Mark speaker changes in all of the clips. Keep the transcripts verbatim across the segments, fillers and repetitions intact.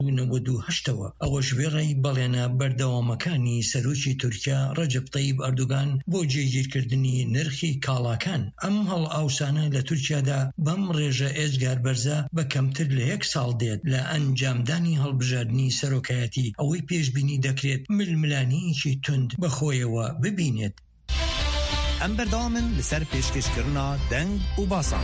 Speaker 1: نود و هەشتەوە ئەوەش بێڕێی بەڵێنە بەردەوامەکانی سەرۆکی تورکیا ڕەجەب طەیب ئەردوغان بۆ جێگیرکردنی نرخی کاڵاکان. ئەم هەڵ ئاوسانە لە تورکیادا بەم ڕێژە ئێجگار بەرزە بە کەمتر لە یەک ساڵ دێت لە ئەنجامدانی هەڵبژاردننی سەرۆکایەتی ئەوەی پێشبینی دەکرێت ململانیەکی تند بەخۆیەوە ببینێت.
Speaker 2: ئەم بەردەوامن لەسەر پێشکەشکردنا دەنگ و باسان.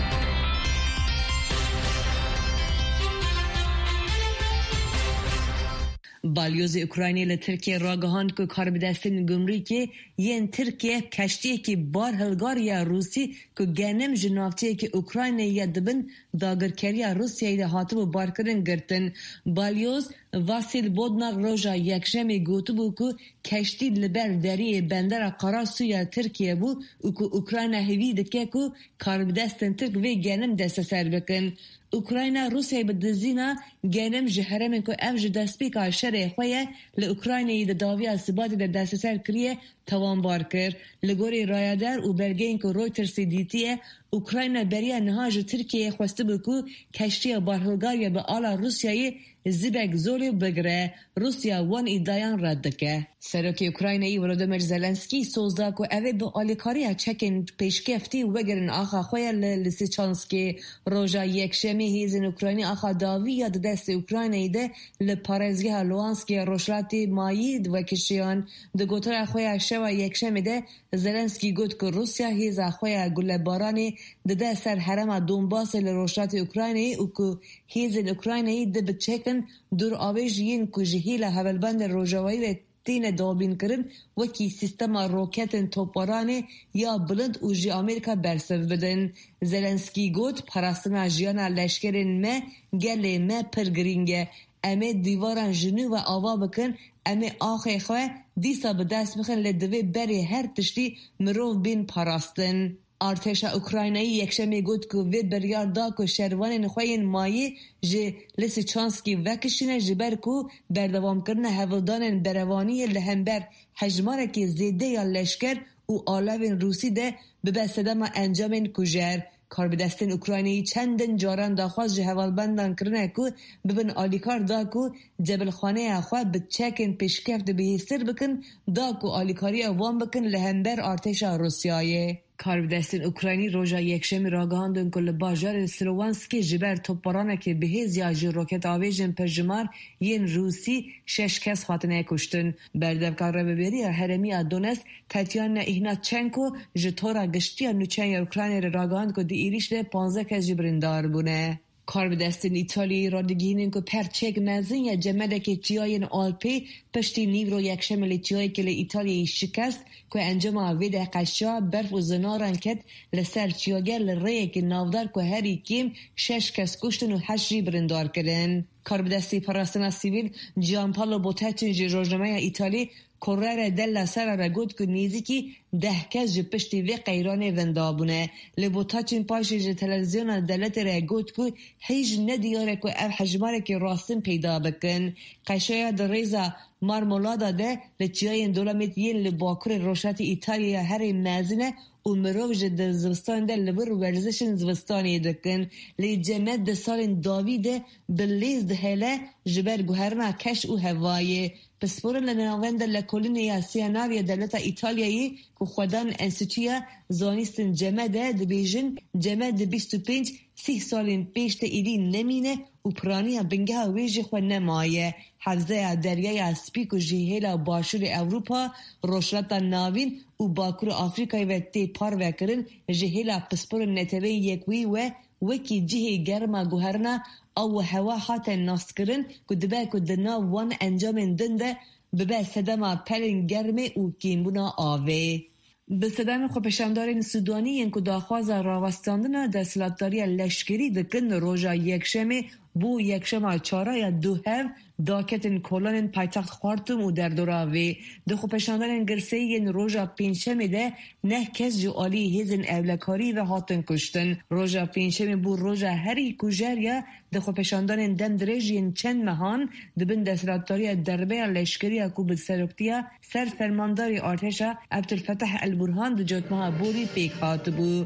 Speaker 3: بالیوز اوکراینی لترکیه راگهاند که کاربدستین گمرکی ین ترکیه کشتیه که بار هلگار یا روسی که گنم جنافتیه که اوکراینی یا دبن داگرکری روسیه ده هاتو بارکرن گرتن. بالیوز واسیل بودناق روژا یکشمی گوتو بو که کشتی لبر دری بندر قراسو یا ترکیه بو و که اوکراین هوی دکه که کاربدستین ترک وی گنم دست سر بکن. اوکراین روسیه بدزینا گنم جهرمن که افج دستپیکا شره خویه لأوکراینی ده داوی اسبادی ده دست سر کریه توان بار کر. لگوری رایدار و برگین که رویترسی دیتیه اوکراین بریا نهاج ترکیه خواسته بکو کشتی بارهلگاری به آلا روسیایی زیبک زولی بگره. روسیا وان ایدایان رد که. سرکی اوکراینی ولودیمیر زلنسکی سوزدا که اوه به آلیکاری چکن پیشکفتی وگرن آخا خویه لسیچانسکی روژا یکشمی هیزن اوکراینی آخا داوی یاد دست اوکراینی ده لپارزگی لوانسکی روشلاتی مایید و کشیان ده گوتر خویه شوا یکشمی ده زلنسکی گوت که روسیا هیز خویه گل بارانی ده ده سر حرم دونباس لروشلات اوکراینی و که هیزن اوکراینی ده بچکن دور آویج ین که جهیل هولبند روژاوی و تین دابین کرن وکی سیستم روکتن توپارانه یا بلند و جی امریکا برسف بدن. زلنسکی گوت پراستنا جیانا لشکرین ما گله ما پرگرینگه امه دیواران جنو و آوا بکن امه آخه خواه دیسا به دست بخن لدوی بری هر تشتی مروف بین پراستن. ارتشا اوکراینی یکشمی گوت که وی بریار دا که شروان نخواین مایی جه لسی چانسکی وکشینه جبر که بردوام کرنه هولدان بروانی لهمبر حجماره که زیده یا لشکر و آلاوین روسی ده ببسته ما انجامین کجر. کاربدستین اوکراینی چندن جاران داخواست جه هوالبندان کرنه که ببن آلیکار دا که جبل خانه اخواه بچکن پیشکفت بهیستر بکن دا که آلیکاری اوان بکن لهمبر ارتشا روسیایه. کاربدستین اوکراینی روژا یکشمی راگهاندن که لباجار سلوانسکی جبر توپارانه که بهیز یا جی روکت آویجن پرجمار ین روسی شش کس خاطنه کشتن. بردفکار رو ببری هرمی دونست تاتیانا ایهناتچنکو جتورا گشتی نوچن اوکراینی راگهاند که دی ایریش ده پانزده کس جبرندار بونه. کاربدستین ایتالیایی را دگینن که پرچک مزین یا جمده که چیاین آلپی پشتی نیورو یکشم لیتیایی که ایتالیایی شکست که انجام آویده قشا برف و زنارن کت لسر چیاگر لره که نافدار که هری کم شش کس کشتن و هشت جی برندار کردن. کاربدستی پراستنا سیویل جان پالو بوتاچنج روزنامه ایتالی کرر دل سر را گفت که نیزی ده کس جه پشتی وی قیرانه وندابونه. لبوتاچین پاشی جه تلویزیون دلت را گفت که هیچ ندیاره که اف حجماره که راستن پیدا بکن. قشای در ریزا مارمولادا ده لچیای دولمیت یین لباکر روشت ایتالیا هر مزینه و مروج در زوستان ده لبر ورزشن زوستانی دکن. لی جمعت ده سال داویده بلیز ده هله جبر گوهرنا کش و هوایه. پسپورن لناوند لکولینیا سیاناوی دولت ایتالیایی که خودان انستیتویا زانستن جمع ده دبیجن جمع ده بیست و پنج سی سالین پیشت ایدی نمینه و پرانی بنگه ویجی خود نمایه. حوزه دریای اسپیک و جهیل باشور اروپا روشلتا ناوین و باکور آفریقای و تی پار وکرن جهیل پسپورن نتوی یکوی و وکی جهی گرما گوهرنا او هوا حاتن ناس کرن که دبه که دنا وان انجام دنده ببه سدما پلن گرمه و کیمبونا آوه. بسدن خو پشمدارین سودانی ین که داخواز راوستاندن دستلاتداری لشکری دکن روژا یکشمه بو یکشم چارا یا دو هف داکتن کلان پایتخت خارتوم و در دوراوی دو خو پشاندن گرسه ین روژا پینشم ده نه کس جو آلی هزن اولکاری و هاتن کشتن. روژا پینشم بو روژا هری کجر یا دو خو پشاندن دم درج ین چند مهان دبن دستلاتداری دربه لشکری اکو بسرکتیا سر فرمانداری ارتشا عبدالفتح البرهان دو جوتمها بوری پیک هات بو.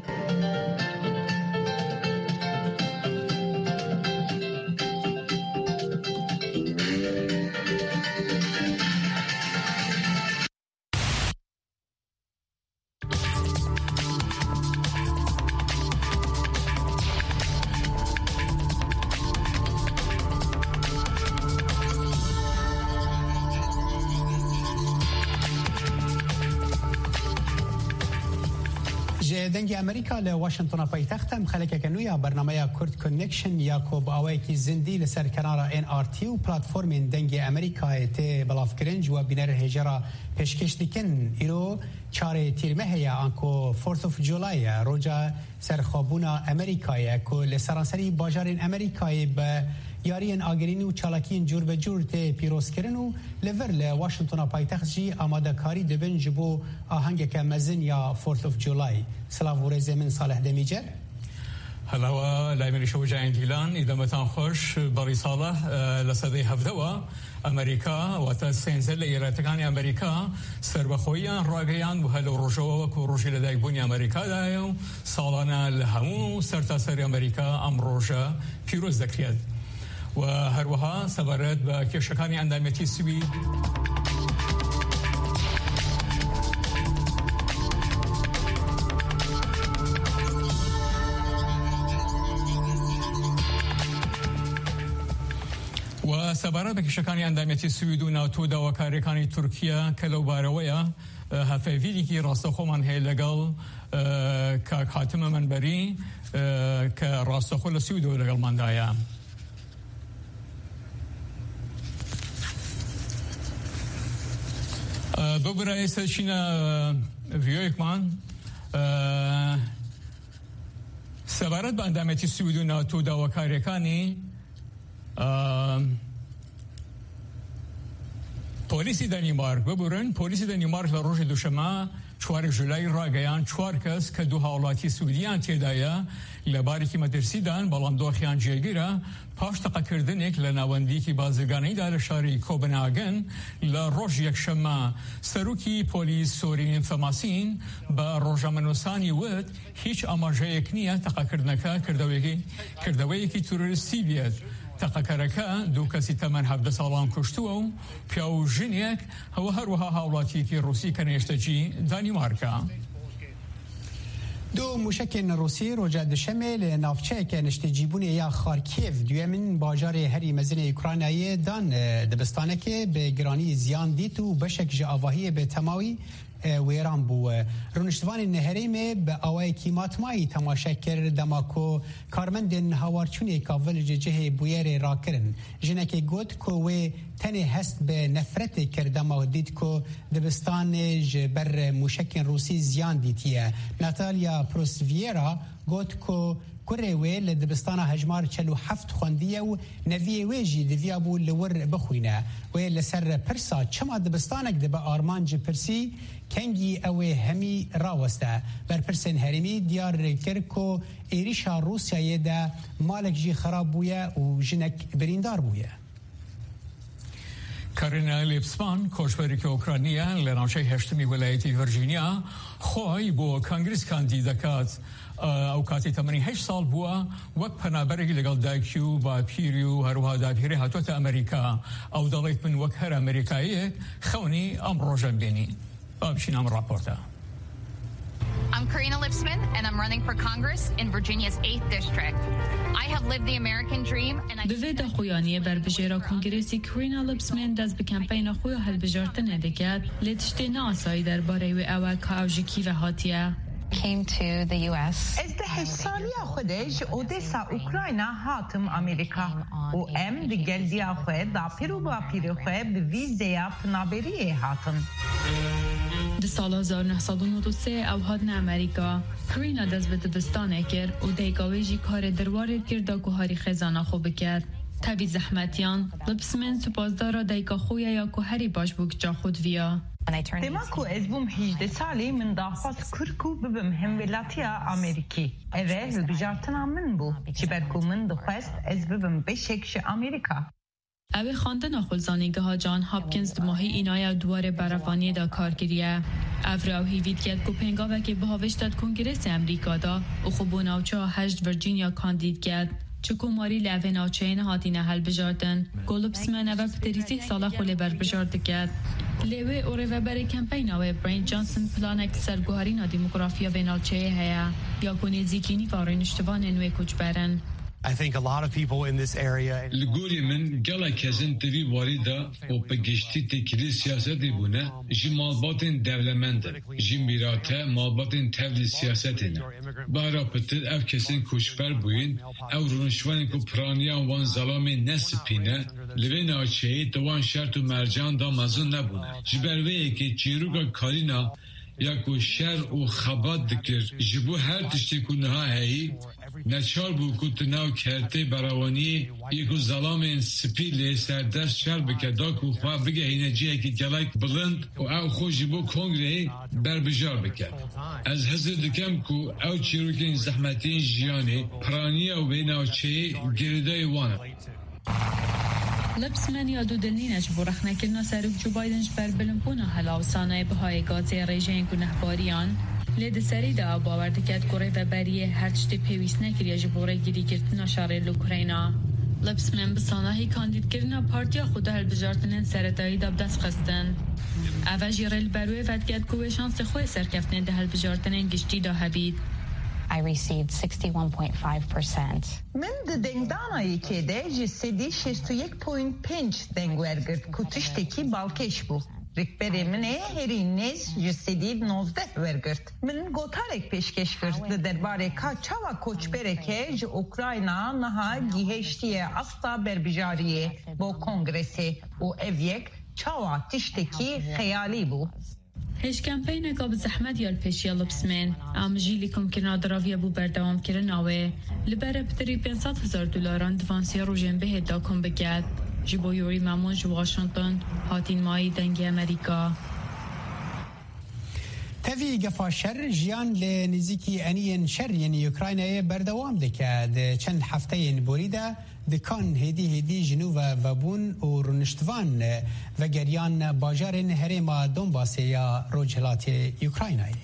Speaker 4: جدنگ امریکا ل واشنطن پایتخت مخلکه کنویا برنامه کورد کانکشن یاکوب اوایکی زندی لسر کنار ان آر تی و پلتفرم دنگ امریکا ته بلاف کرنج و بینر هجرا پیشکش دیکن ایرو چاره تیرمه یا آنکو فورث اف جولای روجا سرخابونا امریکای کو لسرانسری باجارین امریکای به یارین آگرینی و چالاکین جور به جور ته پیروز کرن و لور ل واشنطن پایتخت جی آماده کاری دبن جبو آهنگ که مزن یا فورث اف جولای سلاو ورز من صالح دمیجر
Speaker 5: هلا لايمن شو جاين ديلان اذا متان خوش بري صالح لسدي هفدوا امريكا وتسنزل الى تكاني امريكا سربخويا راغيان وهلو روجو وكروجي لداي بني امريكا دايو صالنا الهمو سرتاسر امريكا ام روجا فيروز ذكريات وهروها سبرت بكشكاني اندامتي سويد و سبارت بکشکانی اندامتی سوئد و ناتو داواکاریکانی ترکیه کلو بارویا هفویلی کی راستخو من هیلگال که خاتم منبری که راستخو لسوئد و لگال من دایا ببرای سرچینه ویویک من سبارت با اندامتی سوئد و ناتو داواکاریکانی پلیسی دانمارک ببرن پلیسی دانمارک لروج دوشنبه چوار جولای را گیان چوار کس که دو حالاتی سوئدیان تیدایا لباری که مدرسیدان بالام دوخیان جیگیره پاش تقکردن یک لنواندی که بازرگانی دار شاری کوپنهاگن لروج یک شما سروکی پلیس سوری انفماسین با روزنامه‌نویسانی ود هیچ آماجه کنیه تقکردنکا کردویی کردویی که تروریستی بیاد تقکرکا دو کسی تمن هفده سالان کشتو و پیاو جنیک هوا هر وها حالاتی که روسی کنیشتجی دانمارکا
Speaker 4: دو موشکین روسی روجا دشمل نافچه که نشتجیبون یا خارکیف دویمن باجار هری مزن اوکراینایی دان دبستانه که به گرانی زیان دیت و بشک جاواهی به تماوی ویران بو رونشتوان نهریم به آوای کیمات مایی تماشاکر دماکو کارمندن هاوارچونی کاول جه بویر را کرن جنک گوت کو تنه هست به نفرت کردما دید کو دبستان جبر موشکین روسی زیان دیتیه ناتالیا پروسویرا گوت کو کره ویل دبستان هجمار چلو هفت خوندیه و نویه ویجی دویا بو لور بخوینه ویل لسر پرسا چما دبستانک دبا آرمانج پرسی کنگی اوه همی راوسته بر پرسن هرمی دیار کرکو ایریشا روسیه ده مالک جی خراب بویه و جنک بریندار بویه
Speaker 5: کارینا لیبسمان کوشبری که اوکراینیا لناشه هشتمی ولایتی ویرجینیا خوای بو کانگریس کاندیدکات او کاتی تمنی هشت سال بوا وقت پنابرگی لگل دایکیو با پیریو هروها دابیره هاتوت امریکا او دلیت من وقت هر امریکایی خونی امرو جنبینی بابشین امر راپورتا
Speaker 6: I'm Karina Lipsman, and I'm running for Congress in Virginia's eighth District. I have lived the American dream, and I...
Speaker 7: دوید خویانی بر بجیرا کنگرسی کرینا لیپسمن دست به کمپین خویا هل بجارتن دکت لتشتی ناسایی در باره و اوه کاوجکی و هاتیه.
Speaker 8: came to the U S.
Speaker 9: ازدهش سالی خودش اودسا اوکراینا هاتم امریکا و ام دی گلدی خود دا پیرو با پیرو خود به ویزه پنابری هاتم.
Speaker 7: د سال هزار و نهصد و نود و سه او هاتن امریکا کرینا دست به دبستانه کرد و دیگاویجی کار دروارد کرد دا که هاری خزانه خوب کرد. تبی زحمتیان لپسمن سپاسدارا دیگا خویا یا که هری باش بوک جا خود ویا.
Speaker 9: دماکو از بوم هجده سالی من داخواست کرکو ببم هم ولاتیا امریکی. اوه بجارتنا من بو. چی برکو من دخواست از ببم بشکش امریکا.
Speaker 7: اوه خاندن آخولزانیگه ها جان هاپکینز دماهی اینای دواره برافانی دا کارگیریه. افراو هیوید کد کوپنگا و که بهاوش داد کنگرس امریکا دا و خوبون اوچه هشت ورجینیا کاندید کد. چکو ماری لعوه ناچین هاتینه حل بجاردن. گلوبسمن اوه پتریسی ساله خوله بر بجارد کد. لیوه اوره و بر کمپین اوه برین جانسن پلانک سرگوهاری نا دیموگرافیا و نالچه هیا. یا کنی زیکینی واره نشتوان انوی کچ برن.
Speaker 10: I think a lot of people in this area
Speaker 11: لگوری من گلا کزن دوی واریدا و پگشتی تکیلی سیاستی بونه جی مالباتین دولمند جی میراته مالباتین تبدیل سیاستین بارا پتر اف کسین کشبر بوین او رونشوانی که پرانیان وان ظلامی نسپینه لبین آچهی دوان شرط و مرجان دا مزون نبونه جبرویه که چیروگا کارینا یا که شر و خبات دکر جبو هر تشتی کنه ها هایی نچار بو کت ناو کرته براوانی یکو ظلام سپیل سردرس شر بکدا که خواه بگه اینجیه که گلایت بلند و او خوش بو کنگره بر بجار بکرد از حضر دکم که او چیروکین زحمتین جیانی پرانی و بیناو چه گردای وانه
Speaker 7: لبسمن یا دو دلنینش برخ نکرنا سروک جو بایدنش بر بلنبونا هلاو سانای بهای گازی ریجین گو نحباریان لید سری دا باورد کد گره و بریه هر چتی پیویس نکریا جبوره گیری گرتنا شاره لوکرینا. لبسمن بسانهی کاندید کرنا پارتیا خوده هل بجارتنین سردایی داب دست خستن. اوه جیرل بروی ود کد گوه شانس خوی سرکفتنین ده هل بجارتنین گشتی دا هبید.
Speaker 8: I received sixty-one point five percent.
Speaker 9: من de dengdanayı kede jisedi şestu yek point pinch dengvergert kutuşteki balkeş bu. Rikberimine herinez jisedi nozde vergert. Min gotarek peşkeşgert de derbare kaçava koçbereke j Ukrayna naha giheştiye asta berbijariye bu kongresi o evyek çava tişteki hayali bu.
Speaker 7: هیچ کمپین قابل زحمت یا الپیشی لبسمن آمجیلی کم کرنا دراوی بو بردوام کرن آوه لبره بتری پانصد هزار دلاران دوانسی روزن به هدا کم بگید جبو یوری مامون جو واشنطن هاتین مای دنگی امریکا
Speaker 4: تفی گفا شر جیان لنزیکی انین شر یعنی اوکراینای بردوام دکد چند هفته بوریده دکان هدی هدی جنوب و بون و رونشتوان و گریان باجار هرما دونباس یا روجهلات اوکراینای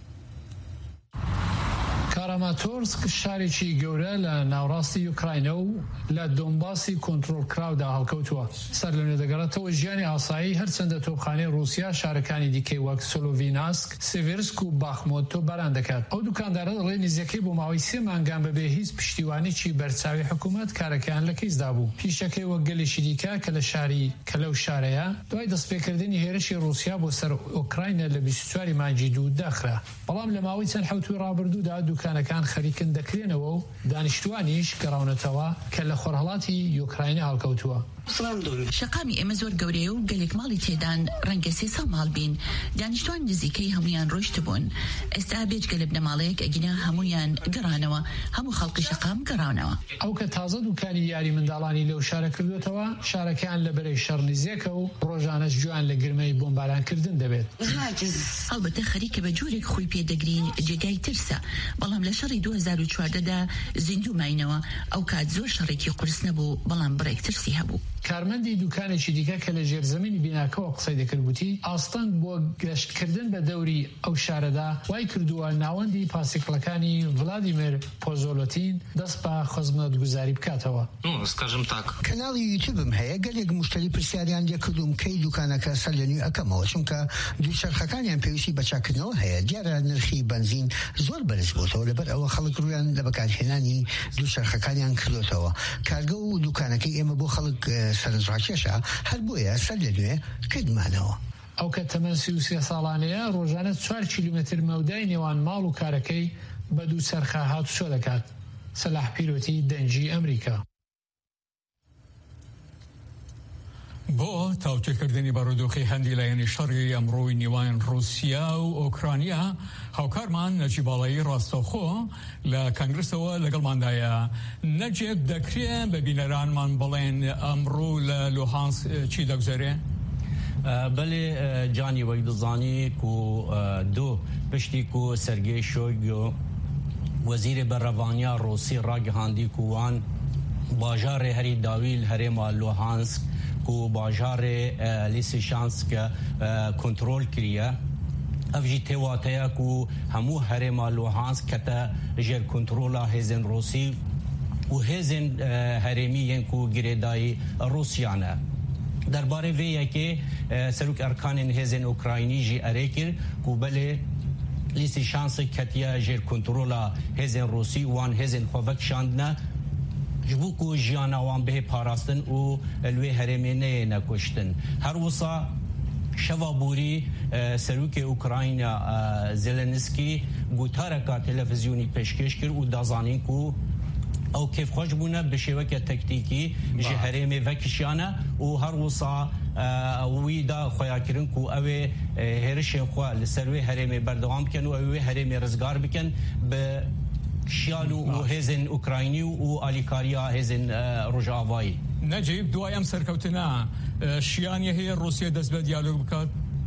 Speaker 5: کاراماتورسک شارێکی گەورە لە ناوڕاستی یوکراینە و لە دۆنباسی کۆنتڕۆلکراودا هەڵکەوتووە. سەر لەوێ دەگەڕێتەوە ژیانی ئاسایی هەرچەندە تۆپخانەی رووسیا شارەکانی دیکەی وەک سلۆڤیناسک، سێڤێرسک و باخمۆت تۆپباران دەکات. ئەو دوکاندارە دەڵێ نزیەکەی بۆ ماوەی سێ مانگان بەبێ هیچ پشتیوانێکی بەرچاوی حکوومەت کارەکەیان لە کەیسدا بوو. پیشەکەی وەک گەلێکی دیکە کە لە شاری کە لەو شارەیە دوای دەستپێکردنی هێرشی رووسیا بۆ سەر ئۆکراینە لە بیست و چواری مانگی دوو داخرا. بەڵام لە ماوەی چەند حەوتوی ڕابردوودا دوکانەکان خەریکن دەکرێنەوە و دانیشتوانیش گەڕاونەتەوە کە لە خۆرهەڵاتی یوکراینە هەڵکەوتووە.
Speaker 12: شقامی ئێمە زۆر گەورەیە و گەلێک ماڵی تێدان ڕەنگە سێ ساڵ ماڵ بین دانیشتوان نزیکەی هەمویان ڕۆشت بوون. ئێستا بێجگە لە بنەماڵەیەک ئەگینا هەمویان گەڕانەوە هەموو خەڵکی شقام گەڕاونەوە.
Speaker 5: ئەو کە تازە دوکانی یاری منداڵانی لەو شارە کردوێتەوە شارەکان لە بەرەی شەڕ نزیەکە و ڕۆژانەش جوان لە گرمەی بۆمبارانکردن دەبێت.
Speaker 12: هەڵبەتە خەریکە بە جۆرێک خۆی پێدەگرین جێگای ترسە بەڵام لە شەڕی دوو هەزار و چواردەدا زیندوو ماینەوە ئەو کات زۆر شەڕێکی قورس نەبوو بەڵام بڕێک ترسی هەبوو.
Speaker 5: کارمەندی دوکانێکی دیکە کە لە ژێرزەمینی بیناکەوە قسەی دەکردوتی ئاستەنگ بۆ گەشتکردن بە دەوری ئەو شارەدا وای کردووە ناوەندی پاسیکڵەکانی ڤڵادیمیر پۆزۆلۆتین دەست بە خزمەتگوزاری بکاتەوە.
Speaker 13: کەناڵی یوتیوبم هەیە گەلێک مشتری پرسیاریان لێکردوم کەی دوکانەکە سەر لەنوێ ئەکەمەوە چونکە دووچەرخەکانیان پێویستی بە چاکردنەوە هەیە دیارە نرخی بەنزین زۆر بەرز بووتەوە لەبەر ئەوە خەڵک ڕویان لە بەکارهێنانی دووچەرخەکانیان کردوتەوە کارگە و دوکانەکەی ئێمە بۆ خەڵک سەرنجڕاکێشە هەر بۆیە سەر لەنوێ کردمانەوە.
Speaker 5: ئەو کە تەمەن سی و سێ ساڵانەیە ڕۆژانە چوار کیلومتر مەودای نێوان ماڵ و کارەکەی بە دووچەرخە هاتوچۆ دەکات. سەلاح پیرۆتی دەنگی ئەمریکا. بۆ تاوتێکردنی بەڕێوەدۆخی هەندی لایەنی شەڕی ئەمڕۆی نێوان رووسیا و ئۆکرانیا هاوکارمان نەجی باڵایی ڕاستەوخۆ لە کانگرسەوە لەگەڵماندایە. نەجێب دەکرێت بە بینەرانمان بڵێن ئەمڕۆ لە لوهانس چی دەگوزارێ؟
Speaker 14: بەڵێ جانی وەی دەزانی و دوو پشتی و سەرگێی شۆیگۆ وەزیرە بەڕەوانیا ڕۆسی ڕاگەهاندی کووان باژارێ هەری داویل هەرێما لوهانسک و باژارێ لیسیشانسکە کۆنتڕۆل کریە ئەڤژی تێواتەیە و هەموو هەرێما لوهانسک کەتە ژێر کۆنتڕۆلا هێزن ڕۆسی و هێزن هەرێمیەن و گرێدایی ڕوسیانە. دەربارەی vêyekê serok erkanên hêzên Ukraynî jî erê kir ku belê lîsîşansek ketiye jêr kontrola hêzên Rûsî wan hêzên xwe vekişandine جبوكو جيانا وان به باراستن و الوي هرمينه نكشتن هر وصا شوابوری سروک اوکراینا زلنسکی گوتارکا تلویزیونی پیشکش کرد و دازانین کو او کیف خوش بونه به شبکه تکتیکی جهریم وکشیانه و هر وصا ویدا خویا کرن کو او هرش خو لسروی هرم بردوام کن و او هرم رزگار بکن به شیالو و هزن اوکراینی و آلیکاریا هزن روجاوایی
Speaker 5: نجيب دوايم سركوتنا شيانية هي روسيا دس بديالوج بكات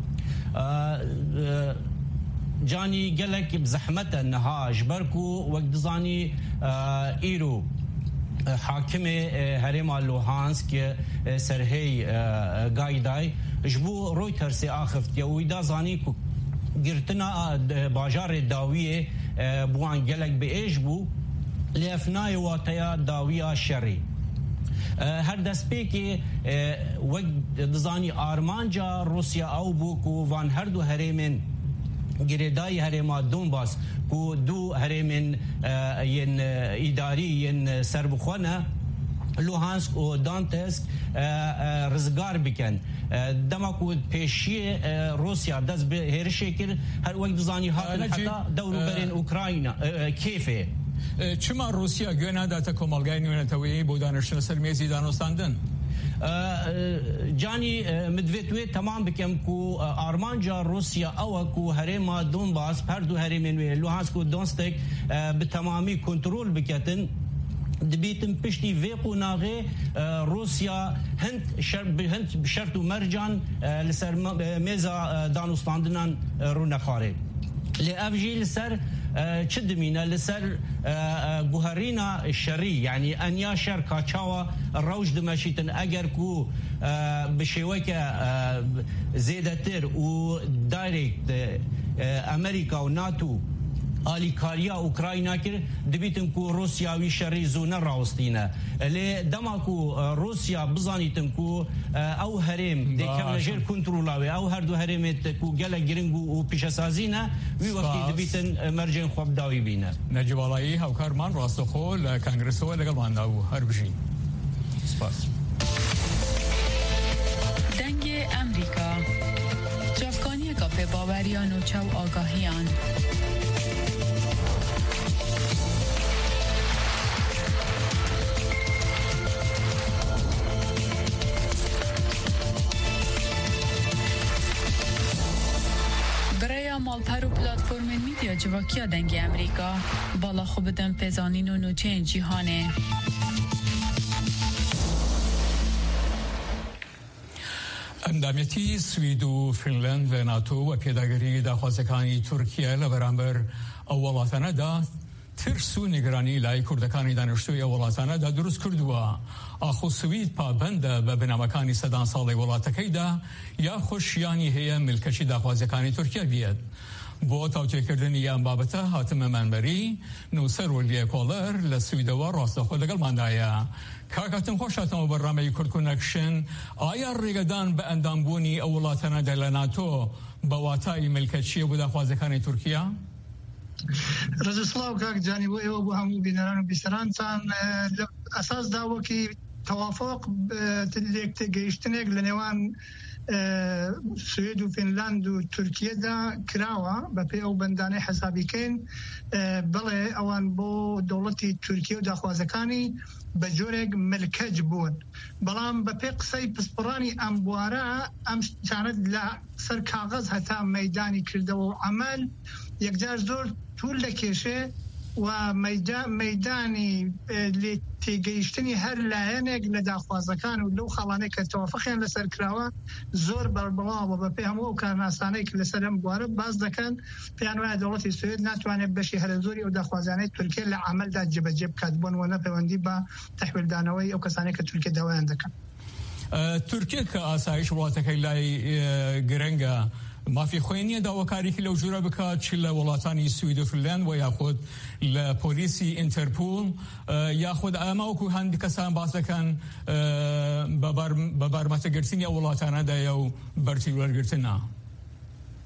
Speaker 14: جاني قالك بزحمته انها جبركو وقت زاني ايرو حاكم هرم لوهانسك سرهي قايداي جبو رويترز اخفت ويدا زاني قرتنا باجار الداويه بوان قالك بايش بو لافناي واتيا داويه شري هر دست پیکی وقت دزانی آرمانجا روسیا او بو کو وان هر دو هرمن گریدای هرما دونباس کو دو هرمن ین اداری ین سربخونه لوهانسک و دانتسک رزگار بکن دما کو پیشی روسیا دست به هرشکر هر وقت دزانی هاتن حتا دورو برین اوکراینا کیفه
Speaker 5: چما روسیا گونا داتا کمالگای نوێنێتەوەی بۆ دانیشتنە سەر مێزی دانوستاندن
Speaker 14: جانی مدوێتوێ تەمام بکەم کو ئارمانجا روسیا ئەوە کو هەرێما دۆنباس هەردوو هەرێمێن وێ لوهانسک و دۆنستێک بە تەمامی کۆنترۆل بکەتن دبیتم پشتی وی قوناغه روسیا هند هند شرط و مرجان لسر میزا دانوستاندنان رو نخاره لی افجی لسر چه دمینه لسر گوهرینا الشری یعنی انیا شر کاچاوا روش دمشیتن اگر کو بشوی که زیدتر و دایرکت امریکا و ناتو آلیکاریا اوکراینا کر دبیتن کو روسیا وی شری زونه راوستینه لی دما کو روسیا بزانیتن کو او هرم دکم نجر کنترولاوی او هر دو هرمت کو گله گرنگو و پیشسازینه وی وقتی دبیتن مرجن خوب داوی بینه
Speaker 5: نجیب علایی هاوکارمان راستخو لکنگرس و لگل مانداو هر بجی سپاس
Speaker 7: دنگ امریکا جافکانی کافه باوریان و چو آگاهیان مالپر و پلاتفورم میدیا جواکیا دنگ امریکا بالا خوب دن پزانین و نوچه جیهانه
Speaker 5: انداميتي سويد وفنلند لناتو وبيداغري داخوازكاني تركيا لبرامبر اولاتنا دا ترسو نگرانی لای کردکانی دانشجوی اولاتنا دا دروست کردوا آخو سوید پابنده به بنامکانی سدان سالی ولاتکی دا یا خوشیانی هیا ملکشی داخوازکانی ترکیه بیاد بو توجه کردن یان بابته حاتم منبری نوسر ولیه کولر لسویدوا راست خود لگل ماندایا کاکاتن خوشاتم و برنامه کرد کنکشن آیا ریگدان به اندامبونی اولاتنا دلناتو بواتای ملکشی و داخوازکانی ترکیه؟
Speaker 15: رزسلاو کاک جانی بو ایو بو همو بینران و بیسران تان اساس داو که توافق تلیک تگیشتنگ لنوان سوید و فنلاند و ترکیه دا کراوه بپی او بندانه حسابی کن بله اوان بو دولتی ترکیه و داخوازکانی بجورگ ملکج بون بلام بپی قصی پسپرانی امبواره ام چاند لسر کاغذ حتا میدانی کرده و عمل یک جار زور طول لکشه و میدانی لی تیگیشتنی هر لایەنێک لە داخوازەکان و لەو خەڵانەی کە تەوافقیان لەسەر کراوە زۆر بەربڵاوە بە پێی هەموو ئەو کارناسانەی کە لەسەر ئەم بوارە باز دەکەن پێیان وایە دەوڵەتی سوێد ناتوانێت بەشی هەرە زۆری ئەو داخوازانەی تورکیە لە عەمەلدا جێبەجێ بکات بۆ نمونە پەیوەندی بە تەحویلدانەوەی ئەو کەسانەی کە تورکیە داوایان دەکەن.
Speaker 5: تورکیە کە ئاسایش وڵاتەکەی لای گرنگە مافی خوینی داواکاری که لوجورا بکات چی لولاتانی سوید و فنلند و یا خود لپولیسی انترپول یا خود اما و که هندی کسان باز دکن ببرمت گرتنی اولاتانه دا یا برتی ورگرتنا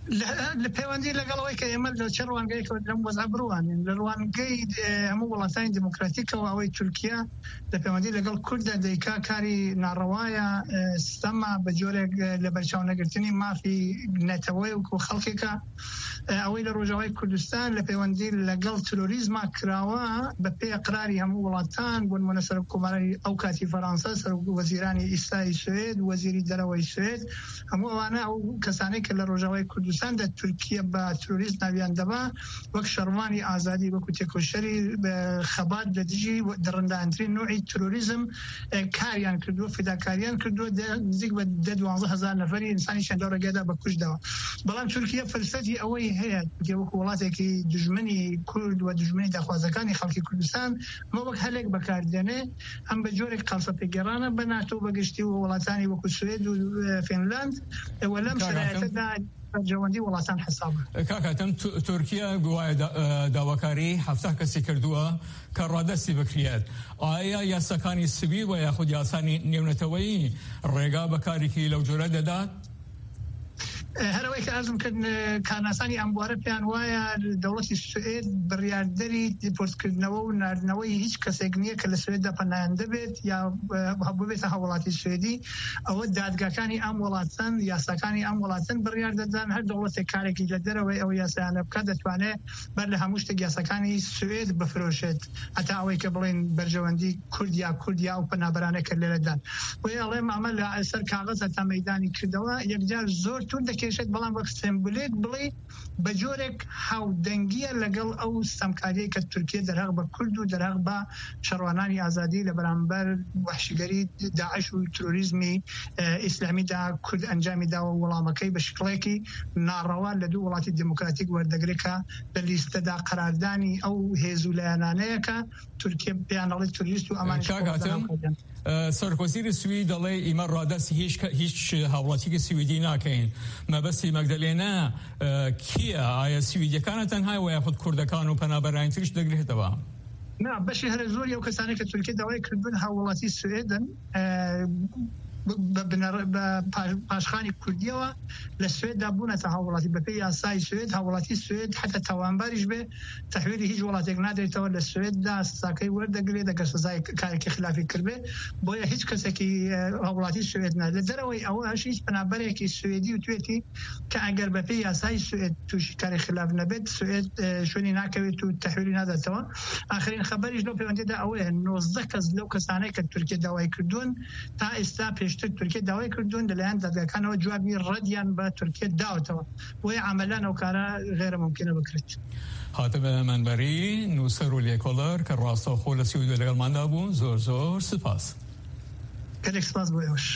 Speaker 15: لە پەیوەندی لەگەڵەوەی کە ئێمە لە چ ڕوانگەیەک لەم وەزع بڕوانین لە ڕوانگەی هەموو وڵاتانی دموکراتیکەوە ئەوەی تورکیا لە پەیوەندی لەگەڵ کوردە دەیکا کاری ناڕەوایە سیستەما بە جۆرێک لە بەرچاونەگرتنی مافی نەتەوەی و خەڵکێکە ئەوەی لە ڕۆژاوای کوردستان لە پەیوەندی لەگەڵ تروریزما کراوە بە پێی قراری هەموو وڵاتان بۆ نمونە سەر کۆمەڵی ئەو کاتی فەرەنسا سەر وەزیرانی ئیسایی سوێد وەزیری دەرەوەی سوێد هەموو ئەوانە ئەو کەسانەی کە لە ڕۆژاوای کوردستان دە تورکیا بە تروریست ناویان دەبا وەک شەڕوانی ئازادی وەکو تێکۆشەری خەبات لە دژی دڕندانترین نوعی تروریزم کاریان کردووە فداکاریان کردووە نزیک بە دە دوانزە هەزار نەفەری ئینسانی چەند ڕێگەدا بەکوژدەوە بەڵام تورکیا فەلسەتی ئەوەی هەیە وەکو وڵاتێکی دژمنی کورد و دژمنی داخوازەکانی خەڵکی کوردستان مە وەک هەلێک بەکاردێنێ ئەم بە جۆرێک قەڵسە پێگەڕانە بە ناتۆ بەگشتی و وڵاتانی وەکو سوێد و فینلاند وە لەم شرایەتەدا جوندی وڵاتان حسابە
Speaker 5: کاکاتم تورکیا گوایە داواکاری هەفتە کەسی کردووە کە ڕادەستی بکرێت ئایا یاساکانی سوی و یاخود یاسانی نێونەتەوەی ڕێگا بەکارێکی لەو جۆرە دەدات
Speaker 15: هەرەوەی کە ئازم کرد کارناسانی ئەم بوارە پێیان وایە دەوڵەتی سوێد بڕیاردەری دیپۆرتکردنەوە و ناردنەوەی هیچ کەسێک نییە کە لە سوێددا پەنایان دەبێت یا ببێتە هەوڵاتی سوێدی ئەوە دادگاکانی ئەم وڵاتن یاساکانی ئەم وڵاتن بڕیار دەدان هەر دەوڵەتێک کارێکی لە دەرەوەی ئەو یاسایانە بکات دەتوانێت بەر لە هەموو شتێک یاساکانی سوێد بفرۆشێت هەتا ئەوەی کە بڵێن بەرژەوەندی کوردیا کوردیا و پەنابەرانە کە لێرەدان بۆ ئەڵێ ئەمە لە سەر کاغەز هەتا مەیدانی کردەوە یەکجار زۆر تون دەکێشێت بەڵام وەک سمبولێک بڵێ بە جۆرێک هاودەنگیە لەگەڵ ئەو سەمکاریەی کە تورکیا دەرهەق بە کورد و دەرهەق بە شەڕوانانی ئازادی لە بەرامبەر وحشیگەری داعش و تروریزمی ئیسلامیدا کورد ئەنجامی داوە وەڵامەکەی بە شکڵێکی ناڕەوا لە دوو وڵاتی دموکراتیک وەردەگرێکە لە لیستەدا قەراردانی ئەو هێزوولایەنانەیە کە تورکیا پێیانەڵی توریست و ئەمان
Speaker 5: سەرکۆزیری سوی دەڵێ ئیمە ڕادەستی هیچ هاوڵاتیکی سویدی ناکەین مەبەستی مەگدەلێنە کیە ئایا سویدیەکانە تەنها و یاخود کوردەکان و پەنابەرانی تریش دەگرێتەوە
Speaker 15: نا بەشی هەرە زۆری ئەو کەسانێک کە تورکیا داوای کردبوون هاوڵاتی سوێدن بە پاشخانی کوردیەوە لە سوێددا بوونەتە هاوڵاتی بەپێی یاسای سوێد هاوڵاتی سوێد حتا تاوانباریش بێ تەحویلی هیچ وڵاتێک نادرێتەوە لە سوێددا سزاکەی وەردەگرێت دەگەر سزای کارێکی خلافی کردبێ بۆیە هیچ کەسێکی هاوڵاتی سوێد نا لە دەرەوەی ئەوەش هیچ پەنابەرێکی سوێدی و توێتی کە ئەگەر بەپێی یاسای سوێد تووشی کاری خلاف نەبێت سوێد شوێنی ناکەوێت و تەحویلی ناداتەوە ئاخرین خەبەریش لەو پەیوەندیدا ئەوەیە نۆزدە کەس لەو کەسانەی کە تورکیا داوای کردوون تا ئێستا پێشتر تورکیا داوای کردوون لەلایەن دادگاکانەوە جوابی ڕەدیان بە تورکیا داوتەوە بۆیە عەمەلەن ئەو کارە غێرە ممکنە بکرێت
Speaker 5: هاتبە منبەری نووسەر و لێکۆڵەر کە ڕاستەوخۆ لە سوید لەگەڵماندا بوون زۆر زۆر سپاس
Speaker 15: گەلێک سپاس بۆ ئێوەش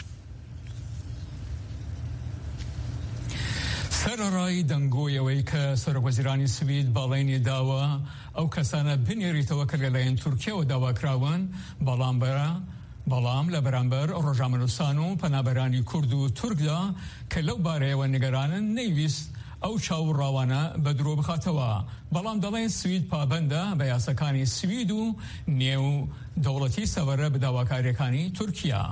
Speaker 5: سەرەڕای دەنگۆیەوەی کە سەرۆکوەزیرانی سوید باڵێنی داوە ئەو کەسانە بنێریتەوە کە لەلایەن تورکیەوە داواکراون بەڵام بەرە بەڵام لە بەرامبەر ڕۆژنامەنووسان و پەنابەرانی کورد و تورکدا کە لەو بارەیەوە نیگەرانن نەیویست ئەو چاوەڕاوانە بە درۆ بخاتەوە بەڵام دەڵێن سوید پابەندە بە یاساکانی سوید و نێو دەوڵەتی سەوەرە بە داواکاریەکانی تورکیا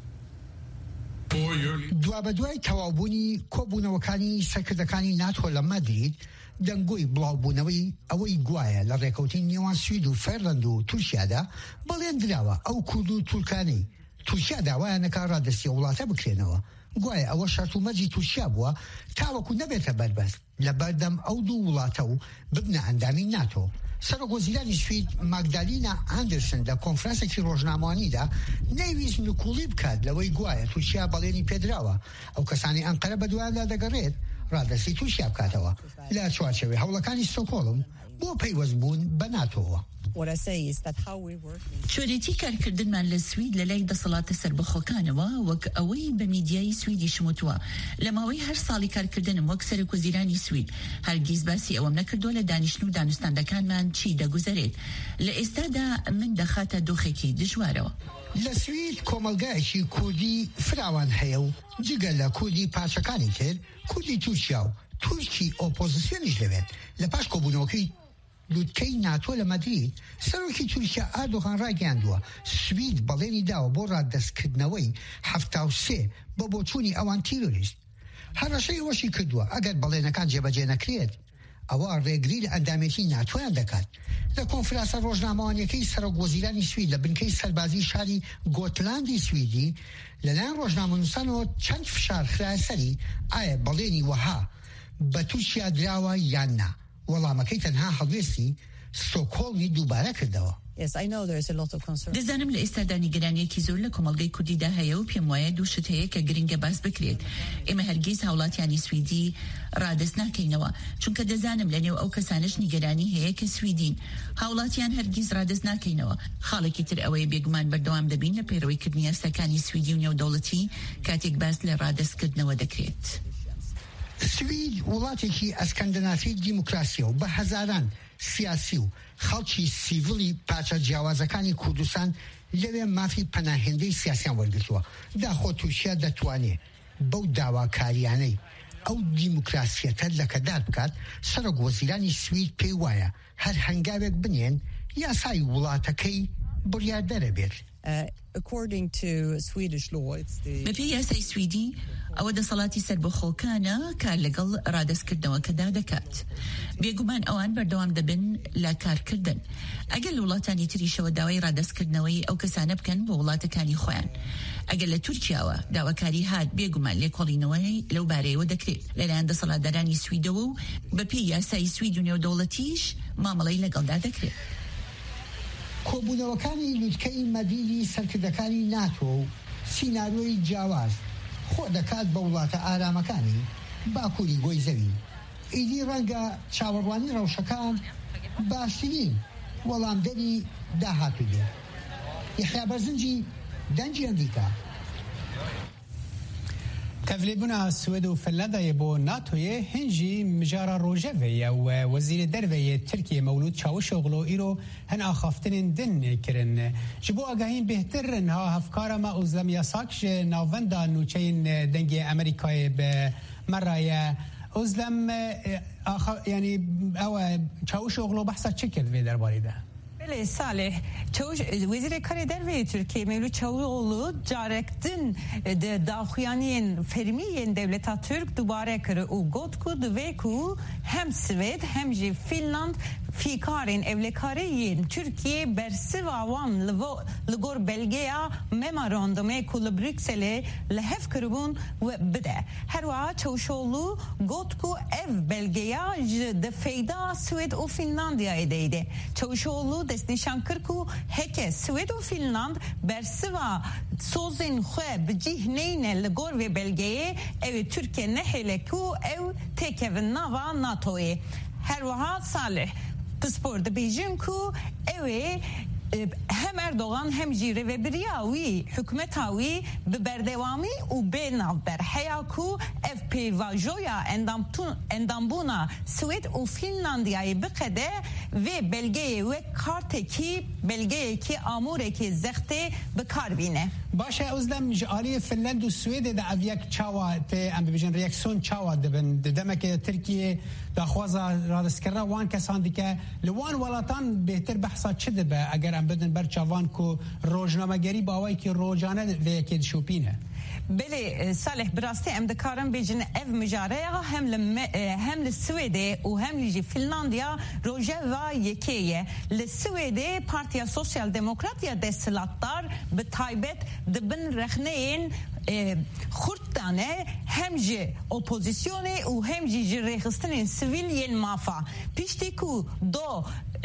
Speaker 13: دوا بە دوای تەواوبوونی کۆبوونەوەکانی سەرکردەکانی ناتۆ لە مەدرید دەنگۆی بڵاوبوونەوەی ئەوەی گوایە لە ڕێکەوتی نێوان سوید و فێرلەند و تورکیادا بەڵێن دراوە ئەو کورد و تورکانەی تورکیا داوایانەکە ڕادستی وڵاتە بکرێنەوە گوایە ئەوە شەرت و مەرجی تورکیا بووە تاوەکو نەبێتە بەربەست لە بەردەم ئەو دوو وڵاتە و ببنە ئەندامی ناتۆ سەرۆکوەزیرانی سوید ماگدالینا ئاندرسن لە کۆنفرانسێکی ڕۆژنامەوانیدا نەیویست نکوڵی بکات لەوەی گوایە تورکیا بەڵێنی پێدراوە ئەو کەسانی ئەنقەرە بە دوایاندا دەگەڕێت ڕادستی تورکیا بکاتەوە لە چوارچێوەی هەوڵەکانی ستۆکۆڵم بۆ پەیوەستبوون بە ناتۆوە
Speaker 12: چۆرێتی کارکردنمان لە سوید لە لای دەسەڵاتە سەربەخۆکانەوە وەک ئەوەی بە میدیای سویدی شموتووە لە ماوەی هەر ساڵی کارکردنم وەک سەرۆکوەزیرانی سوید هەرگیز باسی ئەوەم نەکردووە لە دانیشتن و دانوستاندەکانمان چی دەگوزارێت لە ئێستادا من دەخاتە دۆخێکی دژوارەوە
Speaker 13: لە سوید کۆمەلگایەکی کوردی فراوان هەیە و جگە لە کوردی پارچەکانی تر کوردی تورکیا و تورکی ئۆپۆزیسیۆنیش دەبێت لە پاش کۆبوونەوەکەی لوتکەی ناتۆ لە مەدرید سەرۆکی تورکیا ئەردۆغان ڕاگەیاندووە سوید بەڵێنی داوە بۆ ڕاددەستکردنەوەی هەفتە و سێ بە بۆچوونی ئەوان تیرۆریست هەڕەشەی ئەوەشی کردووە ئەگەر بەڵێنەکان جێبەجێ نەکرێت ئەوە ڕێگری لە ئەندامێتی ناتۆیان دەکات. لە کۆنفرانسە ڕۆژنامەوانیەکەی سەرۆکوەزیرانی سوید لە بنکەی سەربازی شاری گۆتلاندی سویدی لەلایەن ڕۆژنامەنووسانەوە چەند فشار خرایە سەری ئایا بەڵێنی وەها بە تووشیا دراوە یان نا. وەڵامەکەی تەنها هەڵوێستی ستۆکهۆڵمی دووبارە کردەوە.
Speaker 12: دەزانم لە ئێستادا نیگەرانیەکی زۆر لە کۆمەڵگەی کوردیدا هەیە و پێم وایە دوو شت هەیە کە گرنگە باس بکرێت. ئێمە هەرگیز هاوڵاتیانی سویدی ڕادست ناکەینەوە چونکە دەزانم لە نێو ئەو کەسانش نیگەرانی هەیە کە سویدین. هاوڵاتیان هەرگیز ڕادست ناکەینەوە. خاڵێکی تر ئەوەیە بێگومان بەردەوام دەبین لە پەیڕەوەیکردنی یاساکانی سویدی و نێودەوڵەتی کاتێک باس لە ڕادستکردنەوە دەکرێت.
Speaker 13: سوید وڵاتێکی ئەسکەندەنافی دیموکراسیە و بە هەزاران سیاسی و خەڵکی سیڤڵی پاچە جیاوازەکانی کوردستان لەوێ مافی پەناهێندەی سیاسیان وەرگرتووە. داخۆ تووشیا دەتوانێت بەو داواکاریانەی ئەو دیموکراسیەتە لەکەدار بکات. سەرۆکوەزیرانی سوید پێی وایە هەر هەنگاوێک بنێن یاسای وڵاتەکەی بڕیاردەرە بێت.
Speaker 12: بەپێی یاسای سویدی ئەوە دەسەڵاتی سەربەخۆکانە کار لەگەڵ ڕادستکردنەوەکەدا دەکات. بێگومان ئەوان بەردەوام دەبن لە کارکردن. ئەگەر لە وڵاتانی تریشەوە داوای ڕادستکردنەوەی ئەو کەسانە بکەن بۆ وڵاتەکانی خۆیان. ئەگەر لە تورکیاوە داواکاری هات بێگومان لێکۆڵینەوەی لەو بارەیەوە دەکرێت لەلایەن دەسەڵاتدارانی سویدەوە و بەپێی یاسای سوید و نێودەوڵەتیش مامەڵەی لەگەڵدا دەکرێت.
Speaker 13: کۆبوونەوەکانی لوتکەی مەدیری سەرکردەکانی ناتۆ و سیناریۆی جیاواز خۆ دەکات بە وڵاتە ئارامەکانی باکووری گۆی زەوی. ئیدی ڕەنگە چاوەڕوانی ڕەوشەکان باشترین وەڵامدەری داهاتوو بێت. یحیا بەرزنجی دەنجی ئەمریکا.
Speaker 4: تەڤلێبوونا سوێد و فنلەندایە بۆ ناتۆیە هێنجی مژارە ڕۆژەڤەیە و وەزیرە دەرڤەیە ترکیە مەولود چاوشۆغلۆ ئیرۆ هەن ئاخافتنên din kirin. Ji bo agahîn bêhtir ha hevkara me Özlem Yasak ji navenda nûçeyên dengê Amerîkayê bi meraya Özlem yani ew çavuşoğlu behsa çi kir vê derbarê de?
Speaker 9: بله صالح چاوش وزیر کار دروی ترکیه مولود چاوشوغلو جارکتن داخویانین فرمیین دولتا ترک دوباره کرد و گفت که دوی که هم سوید هم جی فینلاند فیکارین اولکارین ترکیه برسی و آوان لگور بلگیا مماراندومه کل بریکسل لحف کربون و بده هر وقت چاوشوغلو گفت که اف بلگیا دفیدا سوید و فینلاندیا ایده چاوشوغلو نشان کرد که هک سوئد و فنلاند برسوا سوزن خو بجیه نین لگور و بلگیه او ترکیه نهله کو او تکه و نوا ناتوی هر وها صالح پسپورت بیجیم کو او هم اردوغان هم جیره و بریاوی حکومت هاوی به بردوامی و به نوبر حیاکو اف پی واجویا اندامبونا سوید و فینلاندیای بقده و بلگه و کارتکی بلگه کی آموره کی زخته بکار بینه
Speaker 4: باشه ازدم جالی فنلند و سوید ده اویک چاوا ته ام ببیجن ریاکسیون چاوا دبن دمک ترکیه داخوازا رادسکرا وان کسان دیگه لوان ولاتان بهتر بحثا چه دبه اگر ام بدن بر چوان کو روزنامه‌گری باوی که روزانه و یکی شوپینه
Speaker 9: بله صالح براستی ام دکارم بیجن اف مجاره هم لم هم للسويدي وهم لجي فنلنديا روجا و یکیه للسويدي پارتیا سوسیال دموکراتیا دستلاتدار به تایبت دبن رخنین خورتانه هم جی اپوزیسیونه و هم جی جی رخستن سویلین مافا پیشتی کو دو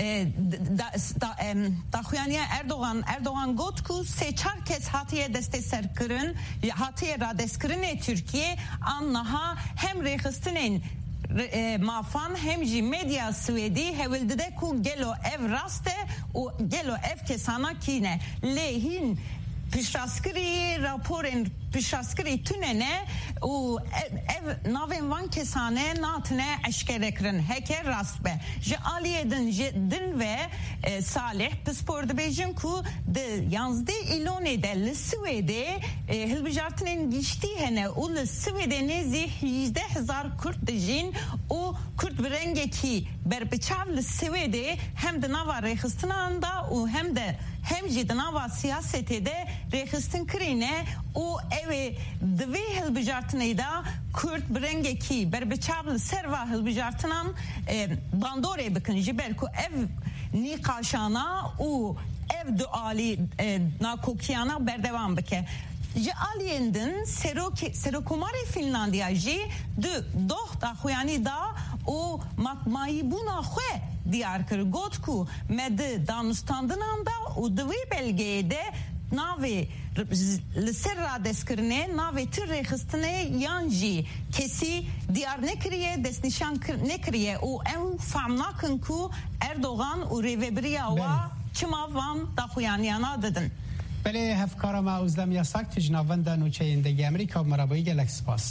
Speaker 9: داخویانی اردوغان اردوغان گفت که سه چهار کس هاتیه دست سر کرن هاتیه را دست کرن ترکیه آنها هم رخستن مافان هم جی مدیا سویدی هول دده که گلو اف راسته و گلو اف کسانا کینه لیهین پیشراسکری راپورن پیشراسکری تونه نه و ev navên van kesane natine eşkere kirin heke rast be ji aliyê din ji din ve salih pispor dibêjin ku di yanzdê îlonê de li Swêdê hilbijartinên giştî hene û li Swêdê nêzî hîzdeh hezar Kurd dijîn û Kurd bi rengekî berbiçav li Swêdê hem di nava rêxistinan da û hem de hem jî di nava siyasetê de rêxistin kirîne û ew ê di vê hilbijartinê da Kürt brengeki berbeçabl serva hilbijartınan bandore bakın jibelku ev nikaşana u ev duali nakokiyana berdevam bike. Ji aliyendin serokumari Finlandiya ji du doh da xuyani da o matmayı buna xwe diyar kır gotku med danustandın da o dvi belgede navi serra deskirne navi tir xistine yanji kesi diyar nekriye desnişan nekriye o en famnakın ku Erdoğan u revebriya wa çimavan da xuyaniyana dedin.
Speaker 4: بله هفکارا ما اوزدم یاساک تجناوند نوچه اندگی امریکا و مرابایی گلک سپاس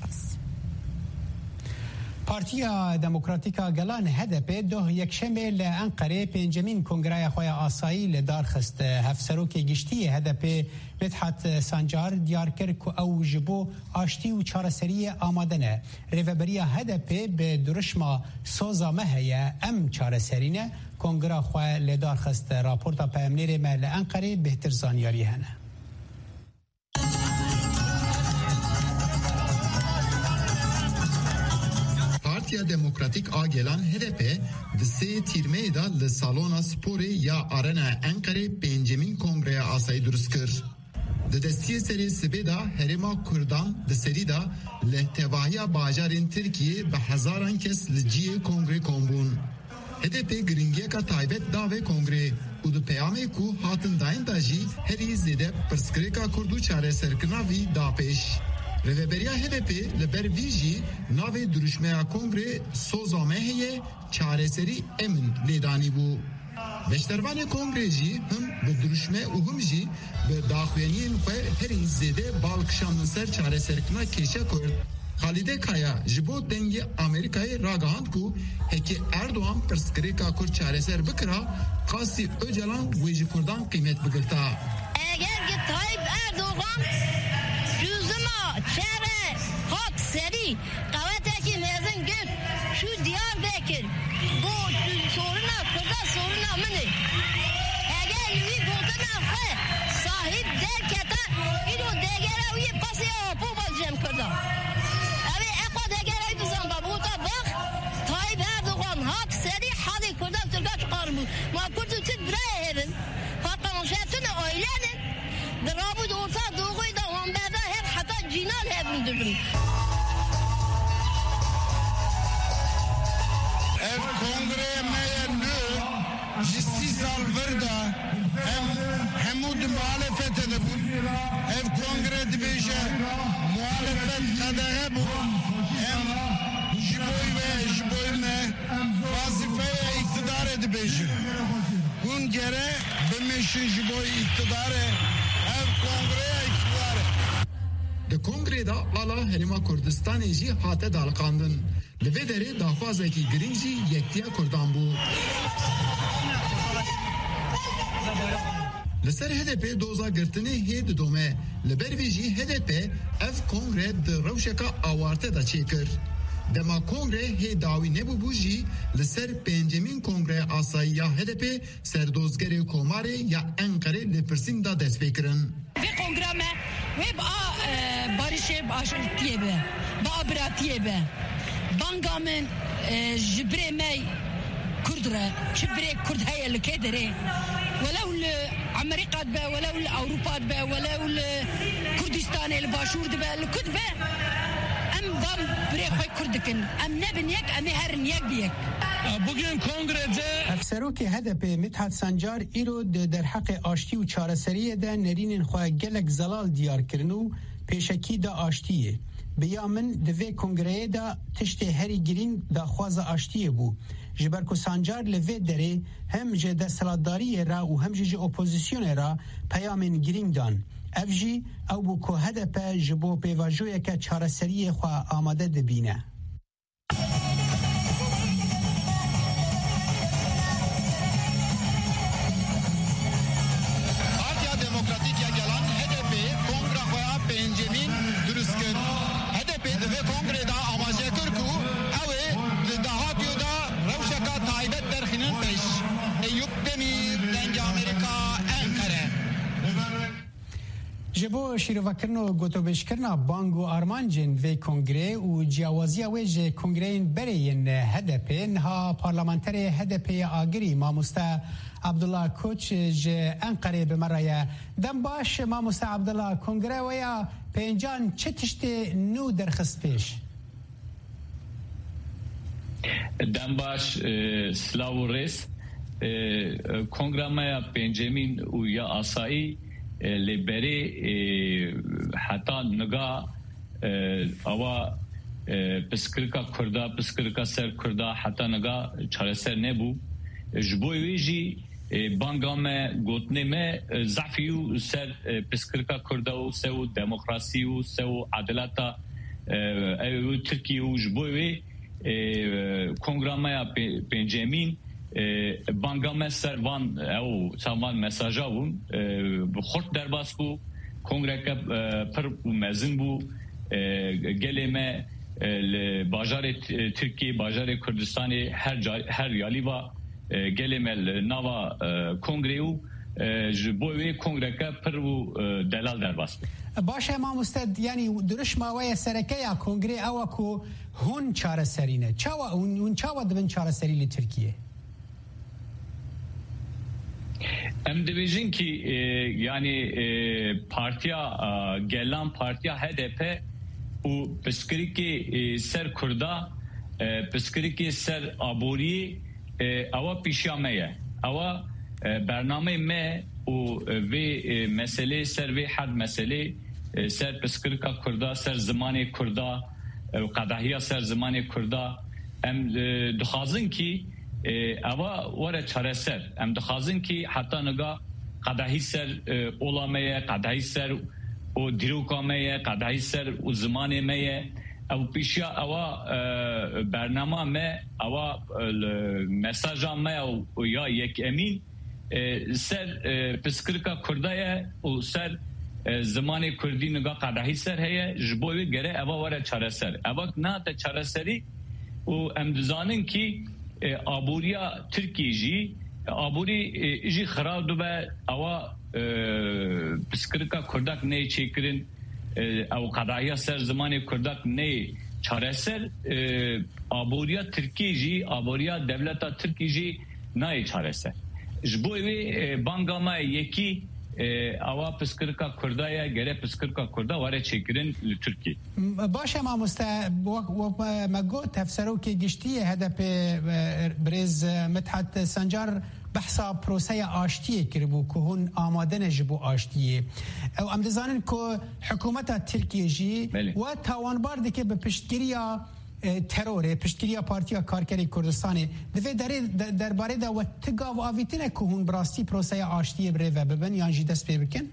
Speaker 4: پارتیا دموکراتیکا گلان هدپ دو یکشنبه لانقره پنجمین کنگرای خواه آسایی لدار خست هفسروک گشتی هدپ مدحت سانجار دیار کر که او جبو آشتی و چارسری آمادنه ریوبریا هدپ به درشما سوزا مهیه ام چارسرینه کنگرا خواه لدار خست راپورتا پیمنیر مهل انقره بهتر زانیاری هنه
Speaker 16: Partiya Demokratik a gelan H D P di sê tîrmeyê da li salona sporê ya Arena Enqerê pêncemîn kongreya asayî durust kir. Di destiyê serê sibê da Herêma Kurdan di serî da lehtevahiya bajarên Tirkiye bi hezaran kes li ciyê kongre kombûn. H D P giringiyeka taybet da vê kongre û di peyamê ku hatin dayên da jî herî zêde pirsgirêka Kurd û çareserkirina vî da pêş. Reveberiya H D P li ber vî jî navê duruşmeya kongre soza me heye çareserî emin lêdanî bû. Beşdervanê kongre jî him bi duruşme û him jî bi daxuyaniyên xwe herî zêde balkişandin ser çareserkirina kêşa Kurd. Halide Kaya ji bo dengê Amerîkayê ragihand ku hekî Erdoğan pirsgirêka Kurd çareser bikira qasî Öcalan wê ji Kurdan qîmet bigirta.
Speaker 17: Eger ki Tayyip Erdoğan çare hak seri kaveteki mezun gün şu Diyarbakır bu soruna Kurda soruna mını eğer bir botuna fe sahip derketa ilo degere uy pasya bu balcem Kurda abi eko degere bizan da bota bak Tayyip Erdoğan hak seri hadi Kurda Türk'e çıkar mı ma Kurdu tut buraya herin hatta şertine oylenin Drabut orta doğuyu da onlarda hep hatta cinal hep müdürüm.
Speaker 18: Ev kongreye meyenli ciddi salverda hem hemud muhalefet edip ev kongre dibece muhalefet kadere bu hem jiboy ve jiboy me vazifeye iktidar edibece. Bun gere bemeşin jiboy iktidarı ev kongreye iktidarı.
Speaker 16: Di kongreda ala Herêma Kurdistanê jî hate dalqandin. Li vê derê daxwazekî giring jî yektiya Kurdan bû. Li ser H D P doza girtinê hê didome. Li ber vê jî H D P ev kongre di rewşeka awarte da çêkir. Dema kongre hê dawî nebûbû jî li ser pêncemîn kongreya asayiya H D P serdozgerê Komarê ya Enqerê li Pirsîn da dest pê kirin.
Speaker 19: Vê kongre me wê ba barişê aşirtiye be ba biratiye be banga min ji birê me Kurd re çi birê Kurd heye li kê derê welew li Amerîka dibe welew li Ewropa dibe welew li Kurdistanê li başûr dibe li ku dibe em bam birê xwe Kurd dikin em nebin yek em ê herin yek bi yek.
Speaker 18: Bugün kongrede
Speaker 4: افسروک H D P مدحت سانجار ایرو در حق آشتی و چارەسەریە de nerînên xwe gelek zelal diyar kirin û pêşekî da aştiyê. Biya min di vê kongreyê da tiştê herî girîng daxwaza aştiyê bû. Ji ber ku Sancar li vê derê hem ji desthilatdariyê ra û hem jî ji opozisyonê ra peyamên girîng dan. Ev jî ew bû ku H D P ji bo pêvajoyeke çareseriyê xwe amade dibîne. Ji bo کو شیروکرنو گوتو بشکرنا بانگو آرمانجن و کنگره و جیاوازی ویج کنگرین برین هدپ نها پارلمانتر هدپ آگری ماموستا عبدالله کوچ ج انقره بمرایه دم باش ماموستا عبدالله کنگره ویا پنجان چه تشت نو درخست پیش
Speaker 20: دم باش سلاو ریس کنگرامای پنجمین و یا آسایی لبری حتی نگاه اوا پسکرکا کردا پسکرکا سر کردا حتی نگاه چاره سر نبو جبوی ویجی بانگام گوتنه میں ضعفیو سر پسکرکا کردا و سو دموکراسی و سو عدالتا او ترکی و جبوی وی کنگرامای پنجمین بانگام سروان او سروان مساجا بون خورد درباس بو کنگره که پر مزن بو گلمه باجار ترکیه باجار کردستان هر هر یالی و گلمه نوا کنگره و بوی کنگره که پر بو دلال درباس بو
Speaker 4: باشه ما مستد یعنی درش ماوی سرکه یا کنگره او کو هون چاره سرینه چاوا اون چاوا دبن چاره سری لی ترکیه
Speaker 20: ام دیویژن کی یعنی پارتیا گلان پارتیا هدپ و پسکری کی سر کردا پسکری کی سر آبوری اوا پیشامه اوا برنامه ما و وی مسئله سر وی حد مسئله سر پسکری کا کردا سر زمان کردا قضاهیا سر زمان کردا ام دخازن کی اوا وره چاره سر ام دخوازن که حتی نگاه قدهی سر اولامه قدهی سر و دیروکامه قدهی سر و زمانه او پیشیا اوا برنامه ما اوا مساجا ما و یا یک امین سر پسکرکا کردایه و سر زمان کردی نگاه قدهی سر هیه جبوی گره اوا وره چاره سر اوا نه تا چاره سری و ام دزانن که آبوریا ترکی جی آبوری جی خراب دو به اوا پسکرکا کردک نه چیکرین او قضایا سر زمان کردک نه چاره سر آبوریا ترکی جی آبوریا دولتا ترکی جی نه چاره سر جبوی بانگاما یکی اوا پسکرکا کردایا گره پسکرکا کردا واره چیکرین ترکی
Speaker 4: باشه ما مستا مگو تفسرو که گشتی هدف برز مدحت سنجار بحثا پروسه آشتیه کربو که هون آماده نجبو آشتیه او ام دزانن که حکومت ترکیه جی و تاوانبار دکه به پشتگیریا ترور پشتگیریا پارتیا کارکری کردستانی دوی درباره دا و تگاو آویتنه که هون براستی پروسه آشتیه بره و ببن یا جی دست پی بکن؟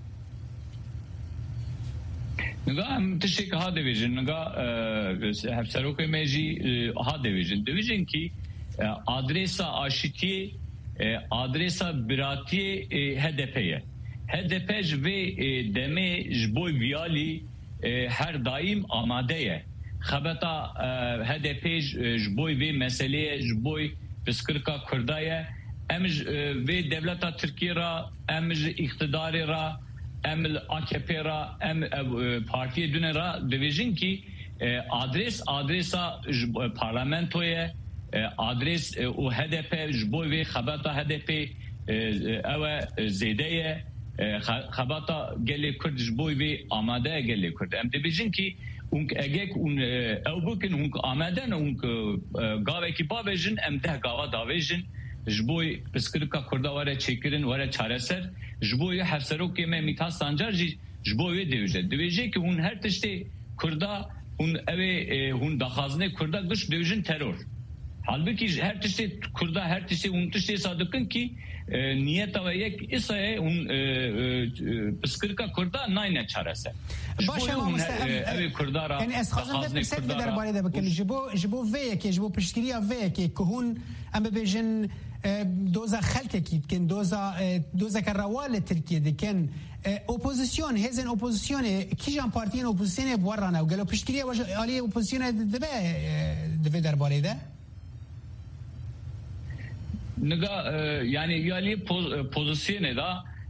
Speaker 20: نگاه هم تشک ها دویجن نگاه هفسروک میجی ها دویجن دویجن که آدرسا آشتی آدرسا براتی هدفه هدفش و دمه جبوی ویالی هر دایم آماده خبتا هدفش جبوی و مسئله جبوی پسکرکا کردایه امج و دولتا ترکیه را امج اقتدار را امل آکپ را ام پارتی دونه را دویژن کی آدرس آدرسا پارلمنتویه آدرس و هدف جبوی و خبتا هدف او زیده خبتا گلی کرد جبوی و آماده گلی کرد ام دویژن کی اونک اگه اون او بکن اونک آماده نه اونک گاوه کی باویژن ام ده گاوا داویژن جبوی پسکرکا کردا واره چیکرین واره چاره سر جبوی هفسرو که من میتا سانجار جی جبوی دیوژه دیوژه که اون هر تشتی کردا اون اوه اون دخازنه کردا گش دیوژن ترور halbuki her tişte kurda her tişte un tişte sadıkın ki niyet ve یک اسای اون پسکرکا کردا ناینه چارسه
Speaker 4: باشه ما
Speaker 20: اوی کردا را
Speaker 4: یعنی از خازن بسیار درباره ده بکنی جبو جبو وی که جبو پشتگیریا وی که کهون ام ببیجن دوزا خلق کید کن دوزا دوزا کروال ترکیه دکن اپوزیسیون هزن اپوزیسیون کیجان پارتیان اپوزیسیون بوارانه و گلو پشتگیریا و عالی اپوزیسیون دبه دبه درباره ده
Speaker 20: نگاه یعنی یالی پوزیسیونه دا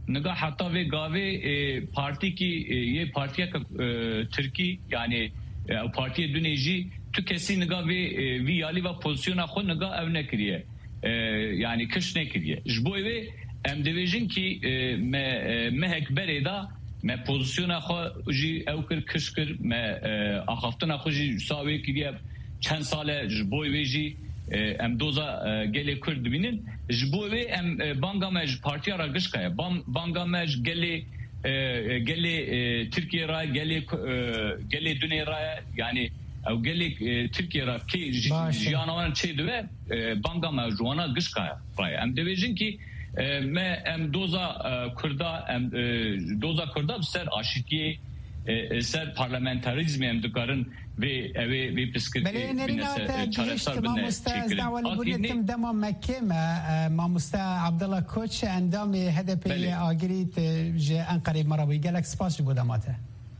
Speaker 20: نگاه حتی و گاوی پارتی کی یه پارتیا که ترکی یعنی پارتی دنیجی تو کسی نگاه وی ویالی و پوزیشن خود نگاه او نکریه یعنی کش نکریه جبوی وی ام دیویژن کی مهک بریدا ما پوزیشن خود جی او کر کش کر ما آخفتن خود جی ساوی کریه چند ساله جبوی وی جی ام دوزا گلی کرد بینن جبوی ام بانگامج پارتیا را گش که بانگامج گلی گلی ترکیه را گلی گلی دنیا را یعنی او گلی ترکیه را کی جیانوان چه دوه بانگامج جوانا گش که رای ام دیویژن کی ما ام دوزا کردا ام دوزا کردا سر آشتیه سر پارلمانتاریزم ام دکارن ve eve ve psikolojik
Speaker 4: بله چارەسەر بن مامۆستا داوای بوونێتم دەما مەکێمە مامۆستا عەبدەڵا کۆچ ئەندامی هەدەپێ ئاگریت ژێ ئەنقەرەی مەڕەوەی گەلێک سپاس بۆ دەماتە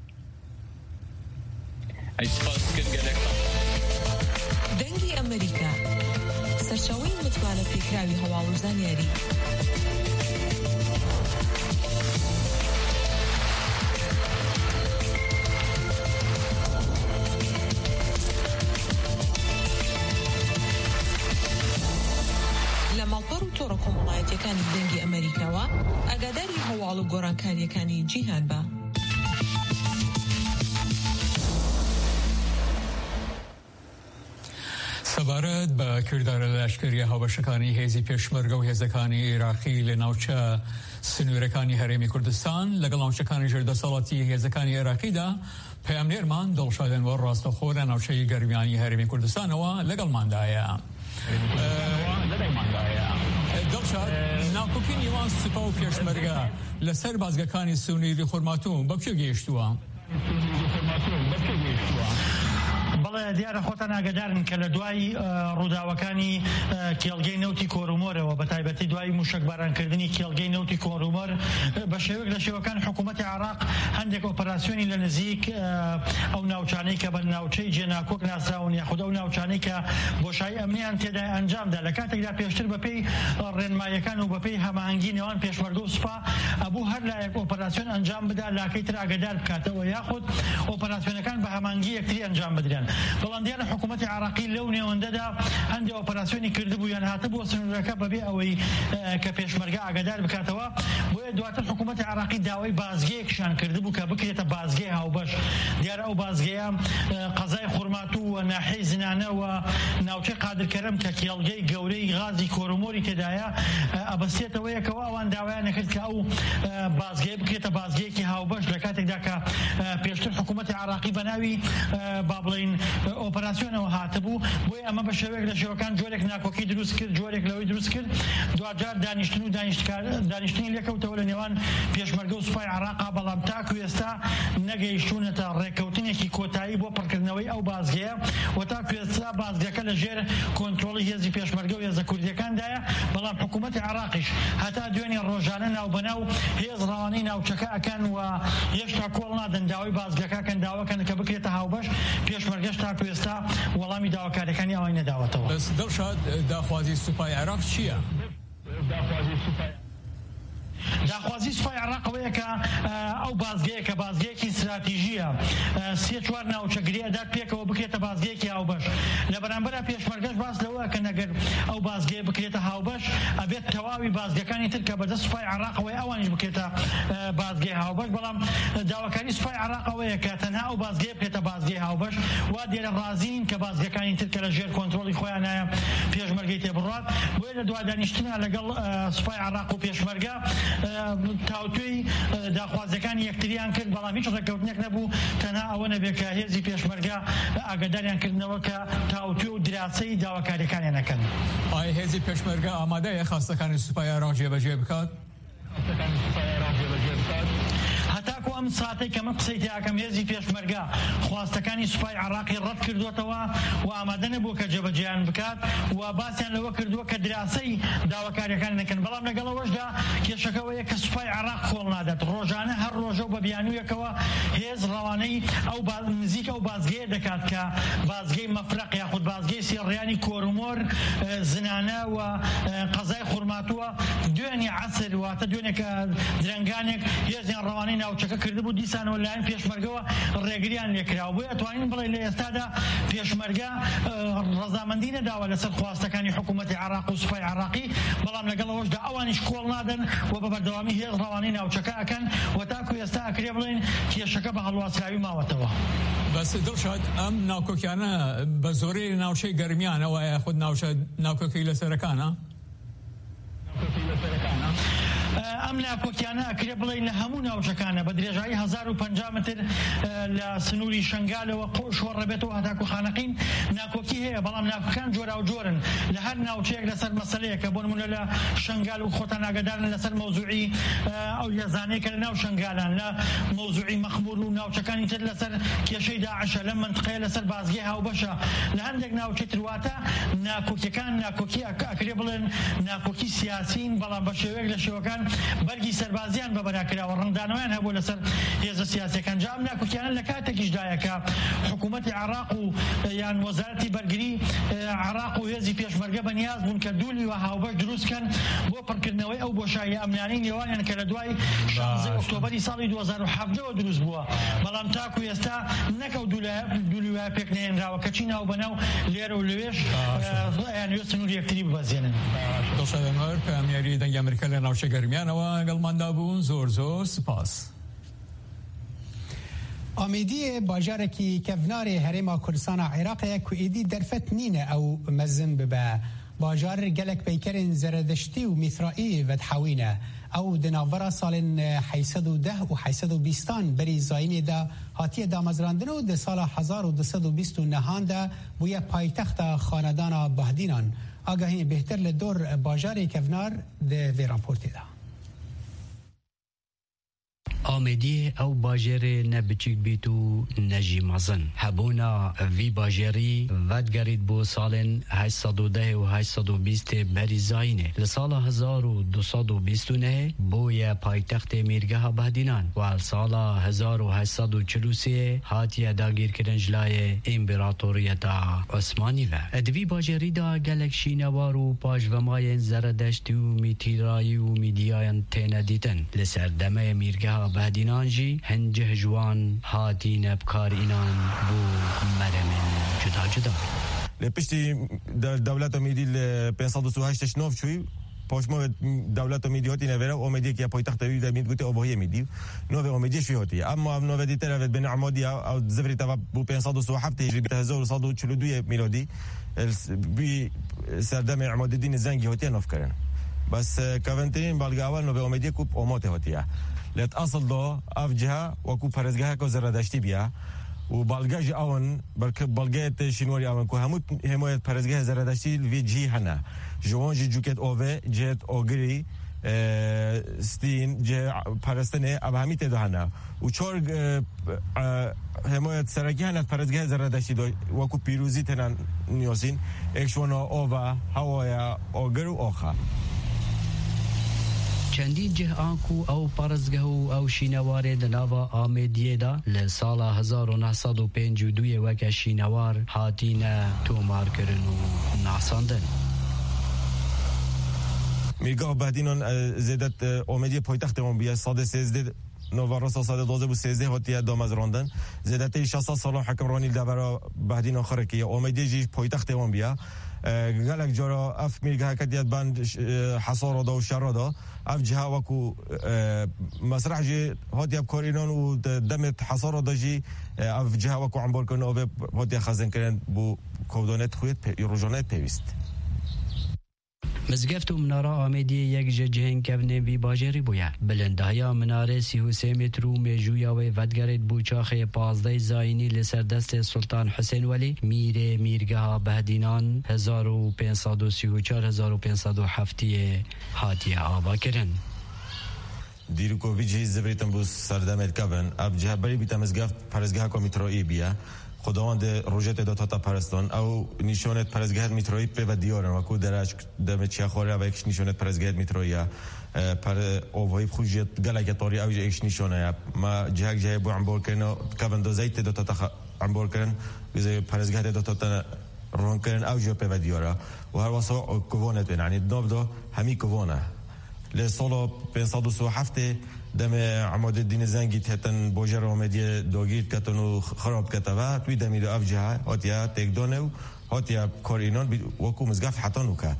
Speaker 21: دەنگی ئەمریکا سەرچاوەی متمانە پێکراوی هەواڵوزان یاری تۆڕە کۆمەڵایەتیەکانی دەنگی ئەمریکاوە ئاگاداری هەواڵ و گۆڕانکاریەکانی جیهان بە.
Speaker 5: سەبارەت بە کردارە لەشکریە هاوبەشەکانی هێزی پێشمەرگە و هێزەکانی عێراقی لە ناوچە سنوورەکانی هەرێمی کوردستان لەگەڵ ناوچەکانی ژێردەسەڵاتی هێزەکانی عێراقیدا پەیامنێرمان دڵشادێنوە ڕاستەخۆ لە ناوچەی گەرمیانی هەرێمی کوردستانەوە لەگەڵماندایە. دڵشاد ناکۆکی نیوان سوپا و پێشمەرگە لەسەر بازگەکانی سونیری خورماتوم بە کوێ گەیشتووە؟
Speaker 22: بەڵێ دیارە خۆتان ئاگادارن کە لە دوای ڕووداوەکانی کێڵگەی نەوتی کۆرومۆرەوە بە تایبەتی دوای موشکبارانکردنی کێڵگەی نەوتی کۆرومۆر بە شێوەیەک لە شێوەکانی حکوومەتی عێراق هەندێک ئۆپەراسیۆنی لە نزیک ئەو ناوچانەی کە بە ناوچەی جێناکۆک ناسراون یاخود ئەو ناوچانەی کە بۆشایی ئەمنیان تێدا ئەنجامدا لە کاتێکدا پێشتر بەپێی ڕێنماییەکان و بەپێی هەماهەنگی نێوان پێشمەرگە و سوپا ئەبوو هەر لایەک ئۆپەراسیۆن ئەنجام بدا لاکەی تر ئاگادار بکاتەوە یاخود ئۆپەراسیۆنەکان بە هەماهەنگی یەکتری ئەنجام بدرێن. بەڵام دیارە حکوومەتی عێراقی لەو نێوەندەدا هەندێک ئۆپەراسیۆنی کردبوو یان هاتبووە سنوورەکە بەبێ ئەوەی کە پێشمەرگە ئاگادار بکاتەوە بۆیە دواتر حکوومەتی عێراقی داوای بازگەیەکشان کردبوو کە بکرێتە بازگەی هاوبەش. دیارە ئەو بازگەیە قەزای خورماتوو و ناحەی زنانە و ناوچەی قادرکەرەم کە کێڵگەی گەورەی غازی کۆرومۆری تێدایە ئەبەستێتەوە یەکەوە ئەوان داوایان نەکرد کە ئەو بازگەیە بکرێتە بازگەیەکی هاوبەش لە کاتێکدا کە پێشتر حکوومەتی عێراقی بە ناوی با بڵێن ئۆپەراسیۆنەوە هاتبوو بۆی ئەمە بە شێوەیەک لە شێوەکان جۆرێک ناکۆکی دروست کرد جۆرێک لەوەی دروست کرد دوجار دانیشتن و دانیشتنی لێکەوتەوە لە نێوان پێشمەرگە و سوپای عێراقا بەڵام تاکو ئێستا نەگەیشتوونەتە ڕێکەوتنێکی کۆتایی بۆ پڕکردنەوەی ئەو بازگەیە و تاکو ئێستا بازگەکە لە ژێر کۆنتڕۆڵی هێزی پێشمەرگە و هێزە کوردیەکاندایە بەڵام حکوومەتی عێراقیش هەتا دوێنێ ڕۆژانە ناوبەناو هێز ڕەوانەی ناوچەکە ئەکەن و هێشتا کۆڵ نادەن داوای بازگەکەکەن داواکەن کە بکرێتە هاوبەش پێشمەرگەش تاکو ئێستا وەڵامی داواکاریەکانی ئەوەی نەداوەتەوە.
Speaker 5: بەس دڵشاد داخوازی سوپای عێراق چییە؟
Speaker 22: داخوازی سوپای عێراقەوەیە کە ئەو بازگەیە کە بازگەیەکی استراتیژیە سێ چوار ناوچەگری ئەدات پێکەوە بکرێتە بازگەیەکی هاوبەش لە بەرامبەرە پێشمەرگەش باس لەوە کە نەگەر ئەو بازگەیە بکرێتە هاوبەش ئەبێت تەواوی بازگەکانی تر کە بەدەست سوپای عێراقەوەی ئەوانیش بکرێتە بازگەی هاوبەش بەڵام داواکاری سوپای عێراقەوەیە کە تەنها ئەو بازگەیە بکرێتە بازگەی هاوبەش وا دیارە ڕازین کە بازگەکانی تر کە لە ژێر کۆنتڕۆڵی خۆیانایە پێشمەرگەی تێبڕات بۆیە لە دوای دانیشتنە لەگەڵ سوپای عێراق و پێشمەرگە تاوتوی داخوازەکانی یەکتریان کرد بەڵام هیچ ڕێکەوتنێک نەبوو تەنها ئەوە نەبێت کە هێزی پێشمەرگە ئاگاداریان کردنەوە کە تاوتوی و دراسەی داواکاریەکانیان نەکەن.
Speaker 5: ئایا هێزی پێشمەرگە ئامادەیە خاستەکانی سوپای عێراق جێبەجێ بکات؟
Speaker 22: هەتاکو تاکو ئەم ساتێک کە من قسەی تیاکەم هێزی پێشمەرگە خواستەکانی سوپای عراقی ڕەت کردوێتەوە و ئامادە نەبوو کە جێبەجێیان بکات و باسییان لەوە کردووە کە دراسی داواکاریەکان نەکەن بەڵام لەگەڵەوەشدا کێشەکەوەیە کە سوپای عراق کۆڵ نادات ڕۆژانە هەر ڕۆژە و بە بیانوویەکەوە هێز ڕەوانەی ئەو نزیک ئەو بازگەیە دەکات کە بازگەی مەفرەق یاخود بازگەی سێڕیانی کۆرمۆر زنانە و قەزای خوڕماتووە دوێنێ عەسر واتە دوێنێکە درەنگانێک هێزیان ڕەوانەی ناوچەکە کردبوو دیسانەوە لایەن پێشمەرگەوە ڕێگریان لێکراوە بۆیە ئەتوانین بڵێ لە ئێستادا پێشمەرگە ڕەزامەندی نەداوە لەسەر خواستەکانی حکوومەتی عراق و سوپای عراقی بەڵام لەگەڵەوەشدا ئەوانیش کۆڵ نادەن و بە بەردەوامی هێز ڕەوانەی ناوچەکە ئەکەن و تاکو ئێستا ئەکرێ بڵێن کێشەکە بە هەڵواسراوی ماوەتەوە.
Speaker 5: بەس دڵشاد ئەم ناوکۆکیانە بە زۆرەی ناوچەی گەرمیانەوە یاخود ناوکۆکەی لەسەرەکانە؟
Speaker 22: ئەم ناکۆکیانە ئەکرێ بڵێن لە هەموو ناوچەکانە بە درێژایی هەزار و پەنجا متر لە سنووری شنگالەوە شۆڕ ڕەبێتەوە هەتاکو خانەقین ناکۆکی هەیە بەڵام ناکۆکان جۆرا و جۆرن لە هەر ناوچەیەک لەسەر مەسەلەیەکە بۆ نمونە لە شنگال و خۆتان ئاگادارن لەسەر مەوزوعی ئەو یێزانەیەکە لە ناو شنگالان لە مەوزوعی مەخمور و ناوچەکانی تر لەسەر کێشەی داعشە لەم منطقەیە لەسەر بازگەی هاوبەشە لە هەندێک ناوچەی ترواتە ناکۆکیەکان ناکۆکی ئەکرێ بڵێن ناکۆکی سیاسین بەڵام بە شێوەیەک لە شێوەکان بەرگی سەربازیان بەبەراکراوە ڕەنگدانەوەیان هەبوو لەسەر هێزە سیاسیەکان جا ئەم ناکۆکیانە لە کاتێکیشدایە کە حکوومەتی عراق و یان وەزارەتی بەرگری عراق و هێزی پێشمەرگە بەنیاز بوون کە دوولی و هاوبەش دروستکەن بۆ پڕکردنەوەی ئەو بۆشایی ئەمنانەی نێوانیان کە لە دوای شانزەی ئۆکتۆبەری ساڵی دوو هەزار و حەڤدەوە دروست بووە بەڵام تاکو ئێستا نەکەوت دوولی وایە پێک نەهێنراوە کەچی ناو بەناو لێرە و لەوێش یانوێ سنووری یەکتری ببەزێنن.
Speaker 5: دڵشاد ئەنوەر پەیامەری دەنگی ئەمریکا لە ناوچە گەرمیانەوە گەڵماندا بوون زۆر زۆر سپاس.
Speaker 4: ئامیدی باژارێکی کەڤنارێ هەرێما کوردستانە عێراقەیە کو ئیدی دەرفەت نینە ئەو مەزن ببە باژار gelek peykerên zerediştî û mîthraî vedhewîne ew di navbera salên heyset û deh û heyset û bîstan berî zayînê de hatiye damezrandin û di sala hezar û du sed û bîst û nehan de bûye paytexta xanedana Bahdînan. Agahî bêhtir li dor bajarê kevnar di vê raportê de.
Speaker 1: آمدی او باجری نبچیک بیتو نجی مزن هبونا وی باجری ودگرید بو سالن هشتصد و ده و هشتصد و بیست بری زاینه لسال هزار و دوصد و بیست و نه بوی پایتخت میرگه بهدینان و سال هزار و هشتصد و چلو سه هاتی داگیر کرن جلای امپراتوریت عثمانی و ادوی باجری دا گلک شینوار و پاش و ماین زردشتی و میتیرایی و میدیاین تینه دیتن لسر دمه میرگه بهدینان جی هنجه جوان هاتین بکار اینان بو مرمن جدا جدا
Speaker 2: لپشتی دولت امیدی ل پانصد و سی و هشت نوف چوی پاشما دولت امیدی هاتی نوره امیدی که پایتخت وی دمید گوته آبایی امیدی نوف امیدی شوی هاتی اما نوف دیتر ود بن عمادی او زفری تبع بو پانصد و سی و هفت هجری به هزار و صد و چهل و دو میلادی بی سردم عماد الدین زنگی هاتی نوف کردن بس کاونترین بالگاوان نوف امیدی کوب اومات هاتیه لات اصل دو اف جهه وكو فرزگاه کو زردشتی بیا و بالگاج اون برک بالگات شنواری اون کو همو حمایت فرزگاه زردشتی وی جی هنا جوان جی جوکت اوه جت اوگری ستین جه پرستنه اب همی تدو هنا و چور حمایت سرکی هنا فرزگاه زردشتی دو وكو پیروزی تنان نیاسین اکشونا اوه هوایا اوگر و اوخا
Speaker 1: چندین جه آنکو او پارزگه و او شینوار دناوا آمیدیه دا لسال هزار و نهصد و پنج و دوی وک شینوار هاتین تومار کرن و ناساندن
Speaker 2: میرگاه بهدینان زیدت آمیدی پایتخت من بیا ساده سیزده نوارسا ساده دوازده و سیزده هاتیه دامز راندن زیدت شصت سال حکمرانی دبر بهدینان خرکی آمیدی جی پایتخت من بیا گلک جارا اف میرگاه کدیت بند حصار دا و شر دا اف جهه وکو مسرح جی هاتیه بکار اینان و دمت حصار دا جی اف جهه وکو عنبار کن او هاتیه خزن کرن بو کودانت خویت روزانه پیوست
Speaker 1: مزگفت و مناره آمیدی یک جهن کبنه وی باجری بویا بلندهایا مناره سی و سه متر و میجویا و ودگرد بوچاخه پازده زاینی لسر دست سلطان حسین ولی میره میرگاه بهدینان هزار و پینصد و سی و چار هزار و پینصد و هفتی هاتی آبا کرن
Speaker 2: دیروکوویچ هیچ زبریتم بو سردمت کبن اب جه بری بیتم از گفت پرزگاه که میتروئی بیا خداوند روجت داد تا پرستان او نشانت پرزگاه میتروئی به و دیارن و کو درج دم چه خوره و یک نشانت پرزگاه میتروئی پر اووی خوجت گله طوری او یک نشانه ما جه جه بو عمبور کنه کبن دو زیت داد تا عمبور کردن بیزه پرزگاه داد تا رون کردن او جو به و دیاره و هر واسه کوونت یعنی دو دو همی کوونه لسالا پنجصد و سی و هفت دم عماد الدین زنگی تهتن بوجر آمدی دوگیت کتن و خراب کتوه توی دمی دو افجه هاتیا تکدانه و هاتیا کارینان وکو مزگف حتانو که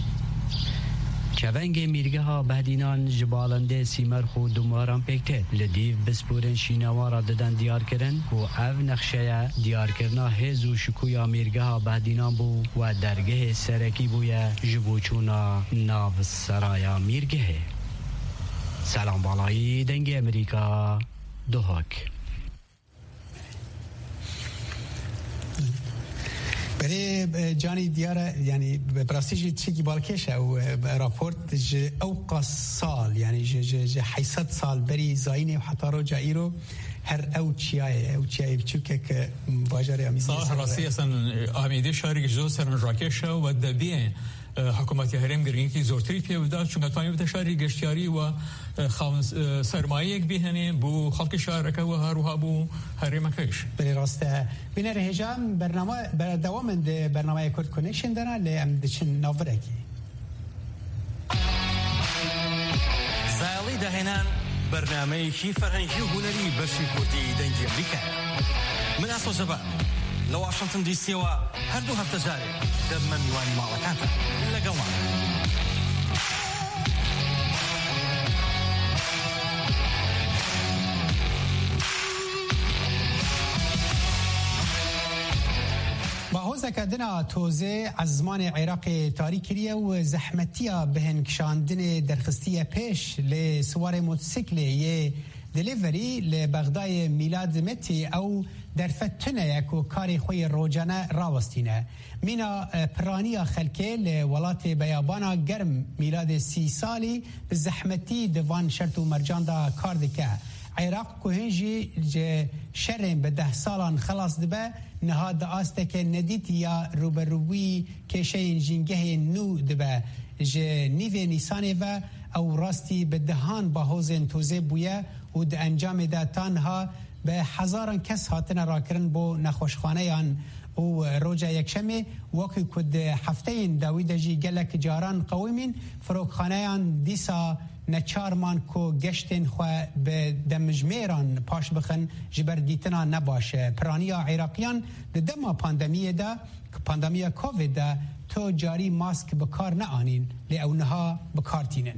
Speaker 1: چونگ میرگه ها بهدینان جبالنده سیمر خود دوماران پکته لدیو بسپورن شینوارا دادن دیار کرن و او نقشه دیار کرنا هزو شکویا میرگه ها بهدینان بو و درگه سرکی بویا جبوچونا ناو سرایا میرگه. سلام بالایی دنگ امریکا دوهاک
Speaker 4: برای جانی دیاره یعنی براستی چیزی بالکشه و راپورت ج اوقا سال یعنی ج ج ج حیصد سال بری زاینه و حتی رو جایی رو هر او چیای او چیای بچوکه که باجر امیدی
Speaker 5: صح راستی اصلا امیدی شهری جو سرن راکشه و دبیه حکومت هرم گرین کی زورتری پیودا چون توانی به شهری گشتیاری و خاون سرمایه یک بهنه بو خلق شهر که و هروها بو هرم کش
Speaker 4: بله راسته بین رهجام برنامه بر دوام برنامه کورد کانکشن داره لام دچن نوورکی
Speaker 3: زالی دهنان برنامه کی فرهنگی و هنری بشی کوردی دنجی امریکا من اصل زبان لو واشنطن دي سي و هر دو هفته جاري دم من يواني مالكانتا لقوان
Speaker 4: باهوزه کدنا توزه از زمان عراق تاریکیه و زحمتیه بهن کشاندن درخستیه پیش لسوار موتوسیکل یه دلیوری لبغدای میلاد متی او در فتنه یکو کاری خوی روزانه راوستینه مینا پرانیا خلکه لولات بیابانا گرم میلاد سی سالی به زحمتی دوان شرط و مرجان دا کار دکه عراق کو هنجی ج شرم به ده سالان خلاص دبه نهاد آسته که ندیت یا روبروی که شین جنگه نو دبه ج نیو نیسانه و او راستی به دهان با حوزن توزه بویه و ده انجام ده تانها به هزاران کس هاتن راکرن بو نخوشخانه یان و روجا یکشمه وکی کد هفته داوید جی گلک جاران قویمین فروخانه یان دیسا نچارمان کو گشتن خو به دمجمیران پاش بخن جبر دیتنا نباشه پرانیا عراقیان ده دما پاندمیه ده پاندمیه کووید ده تو جاری ماسک بکار نآنین لی اونها بکارتینن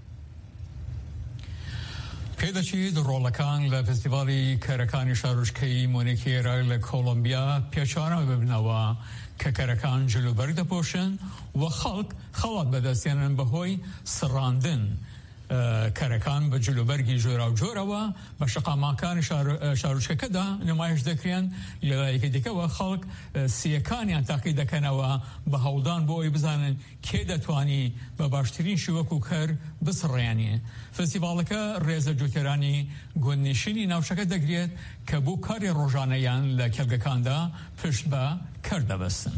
Speaker 5: پیدا چید رولکان لفستیوالی کرکانی شاروشکی مونیکیرا لکولومبیا پیچارا ببنوا که کرکان جلو برده پوشن و خلق خلق بدستیانن بهوی سراندن کرکان به جلوبرگی جورا و جورا و به شقاماکان شاروشکه کدا نمایش دکرین لایک دیگه و خلق سیکانی انتقی دکنه و به هودان بوی بزنن که دتوانی به باشترین شوک و کر بسریانی فستیوال که ریزه جوترانی گونشینی نوشکه دگریت که بو کاری روزانه یان لکلگکان دا پشت با کرده بستن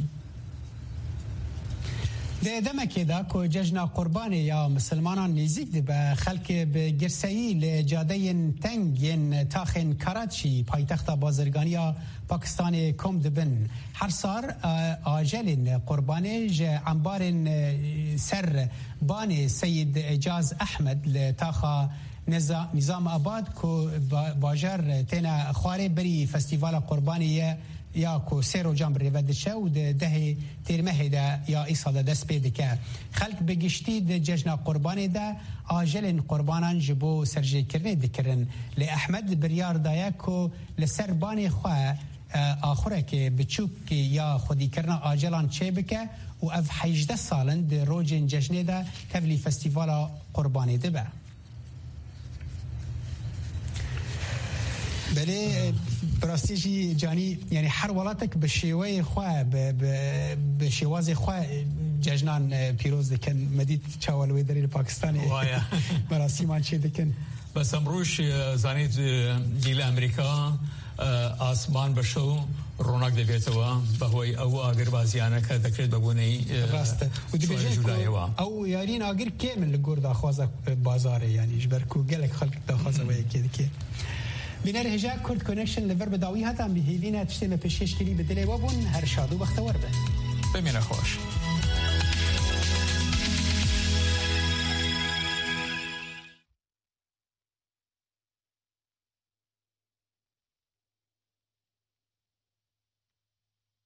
Speaker 4: ده دمکی دا که جشن قربانی یا مسلمانان نزیک ده به خلق به گرسایی لجاده تنگ تاخن کراچی پایتخت بازرگانی پاکستان کم دبن هر سال آجل قربانی جه انبار سر بان سید اجاز احمد لتاخا نظام آباد که باجر تینا خواره بری فستیوال قربانی یا کو سیرو جام ریود شو ده ده تیرمه ده یا ایصال دست پیدا که خلق بگشتی ده جشن قربانی ده آجل قربانان جبو سرجی کرنه دکرن لی احمد بریار دایا کو لسر بانی خواه آخره که بچوک یا خودی کرنا آجلان چه بکه و اف حیجده سالن ده روجن جشنه ده تبلی فستیوال قربانی ده به بله براستیجی جانی یعنی هر ولاتک به شیوه خواه به شیواز خواه جشنان پیروز دکن مدید چاولوی داری پاکستانی براستی من چه دکن
Speaker 5: بس امروش زانید دیل امریکا آسمان بشو رونق دەبێتەوە بەهۆی ئەو ئاگربازیانەکە دەکرێت بەبوونەی
Speaker 4: ڕاستە ئەو یارین ئاگر کێمن لە گۆر داخوازە بازارە یانیش بەرک و گەلێک خەڵک داخوازەوەیەکێ دکێ بینەر هێژا کورد کۆنێکشن لەڤەر بەداوی هاتان بهێوینە تشتێمە پێشێشکری بدلێ وە بوون هەر شاد و بەختەوەر بن
Speaker 5: بمێنە خۆش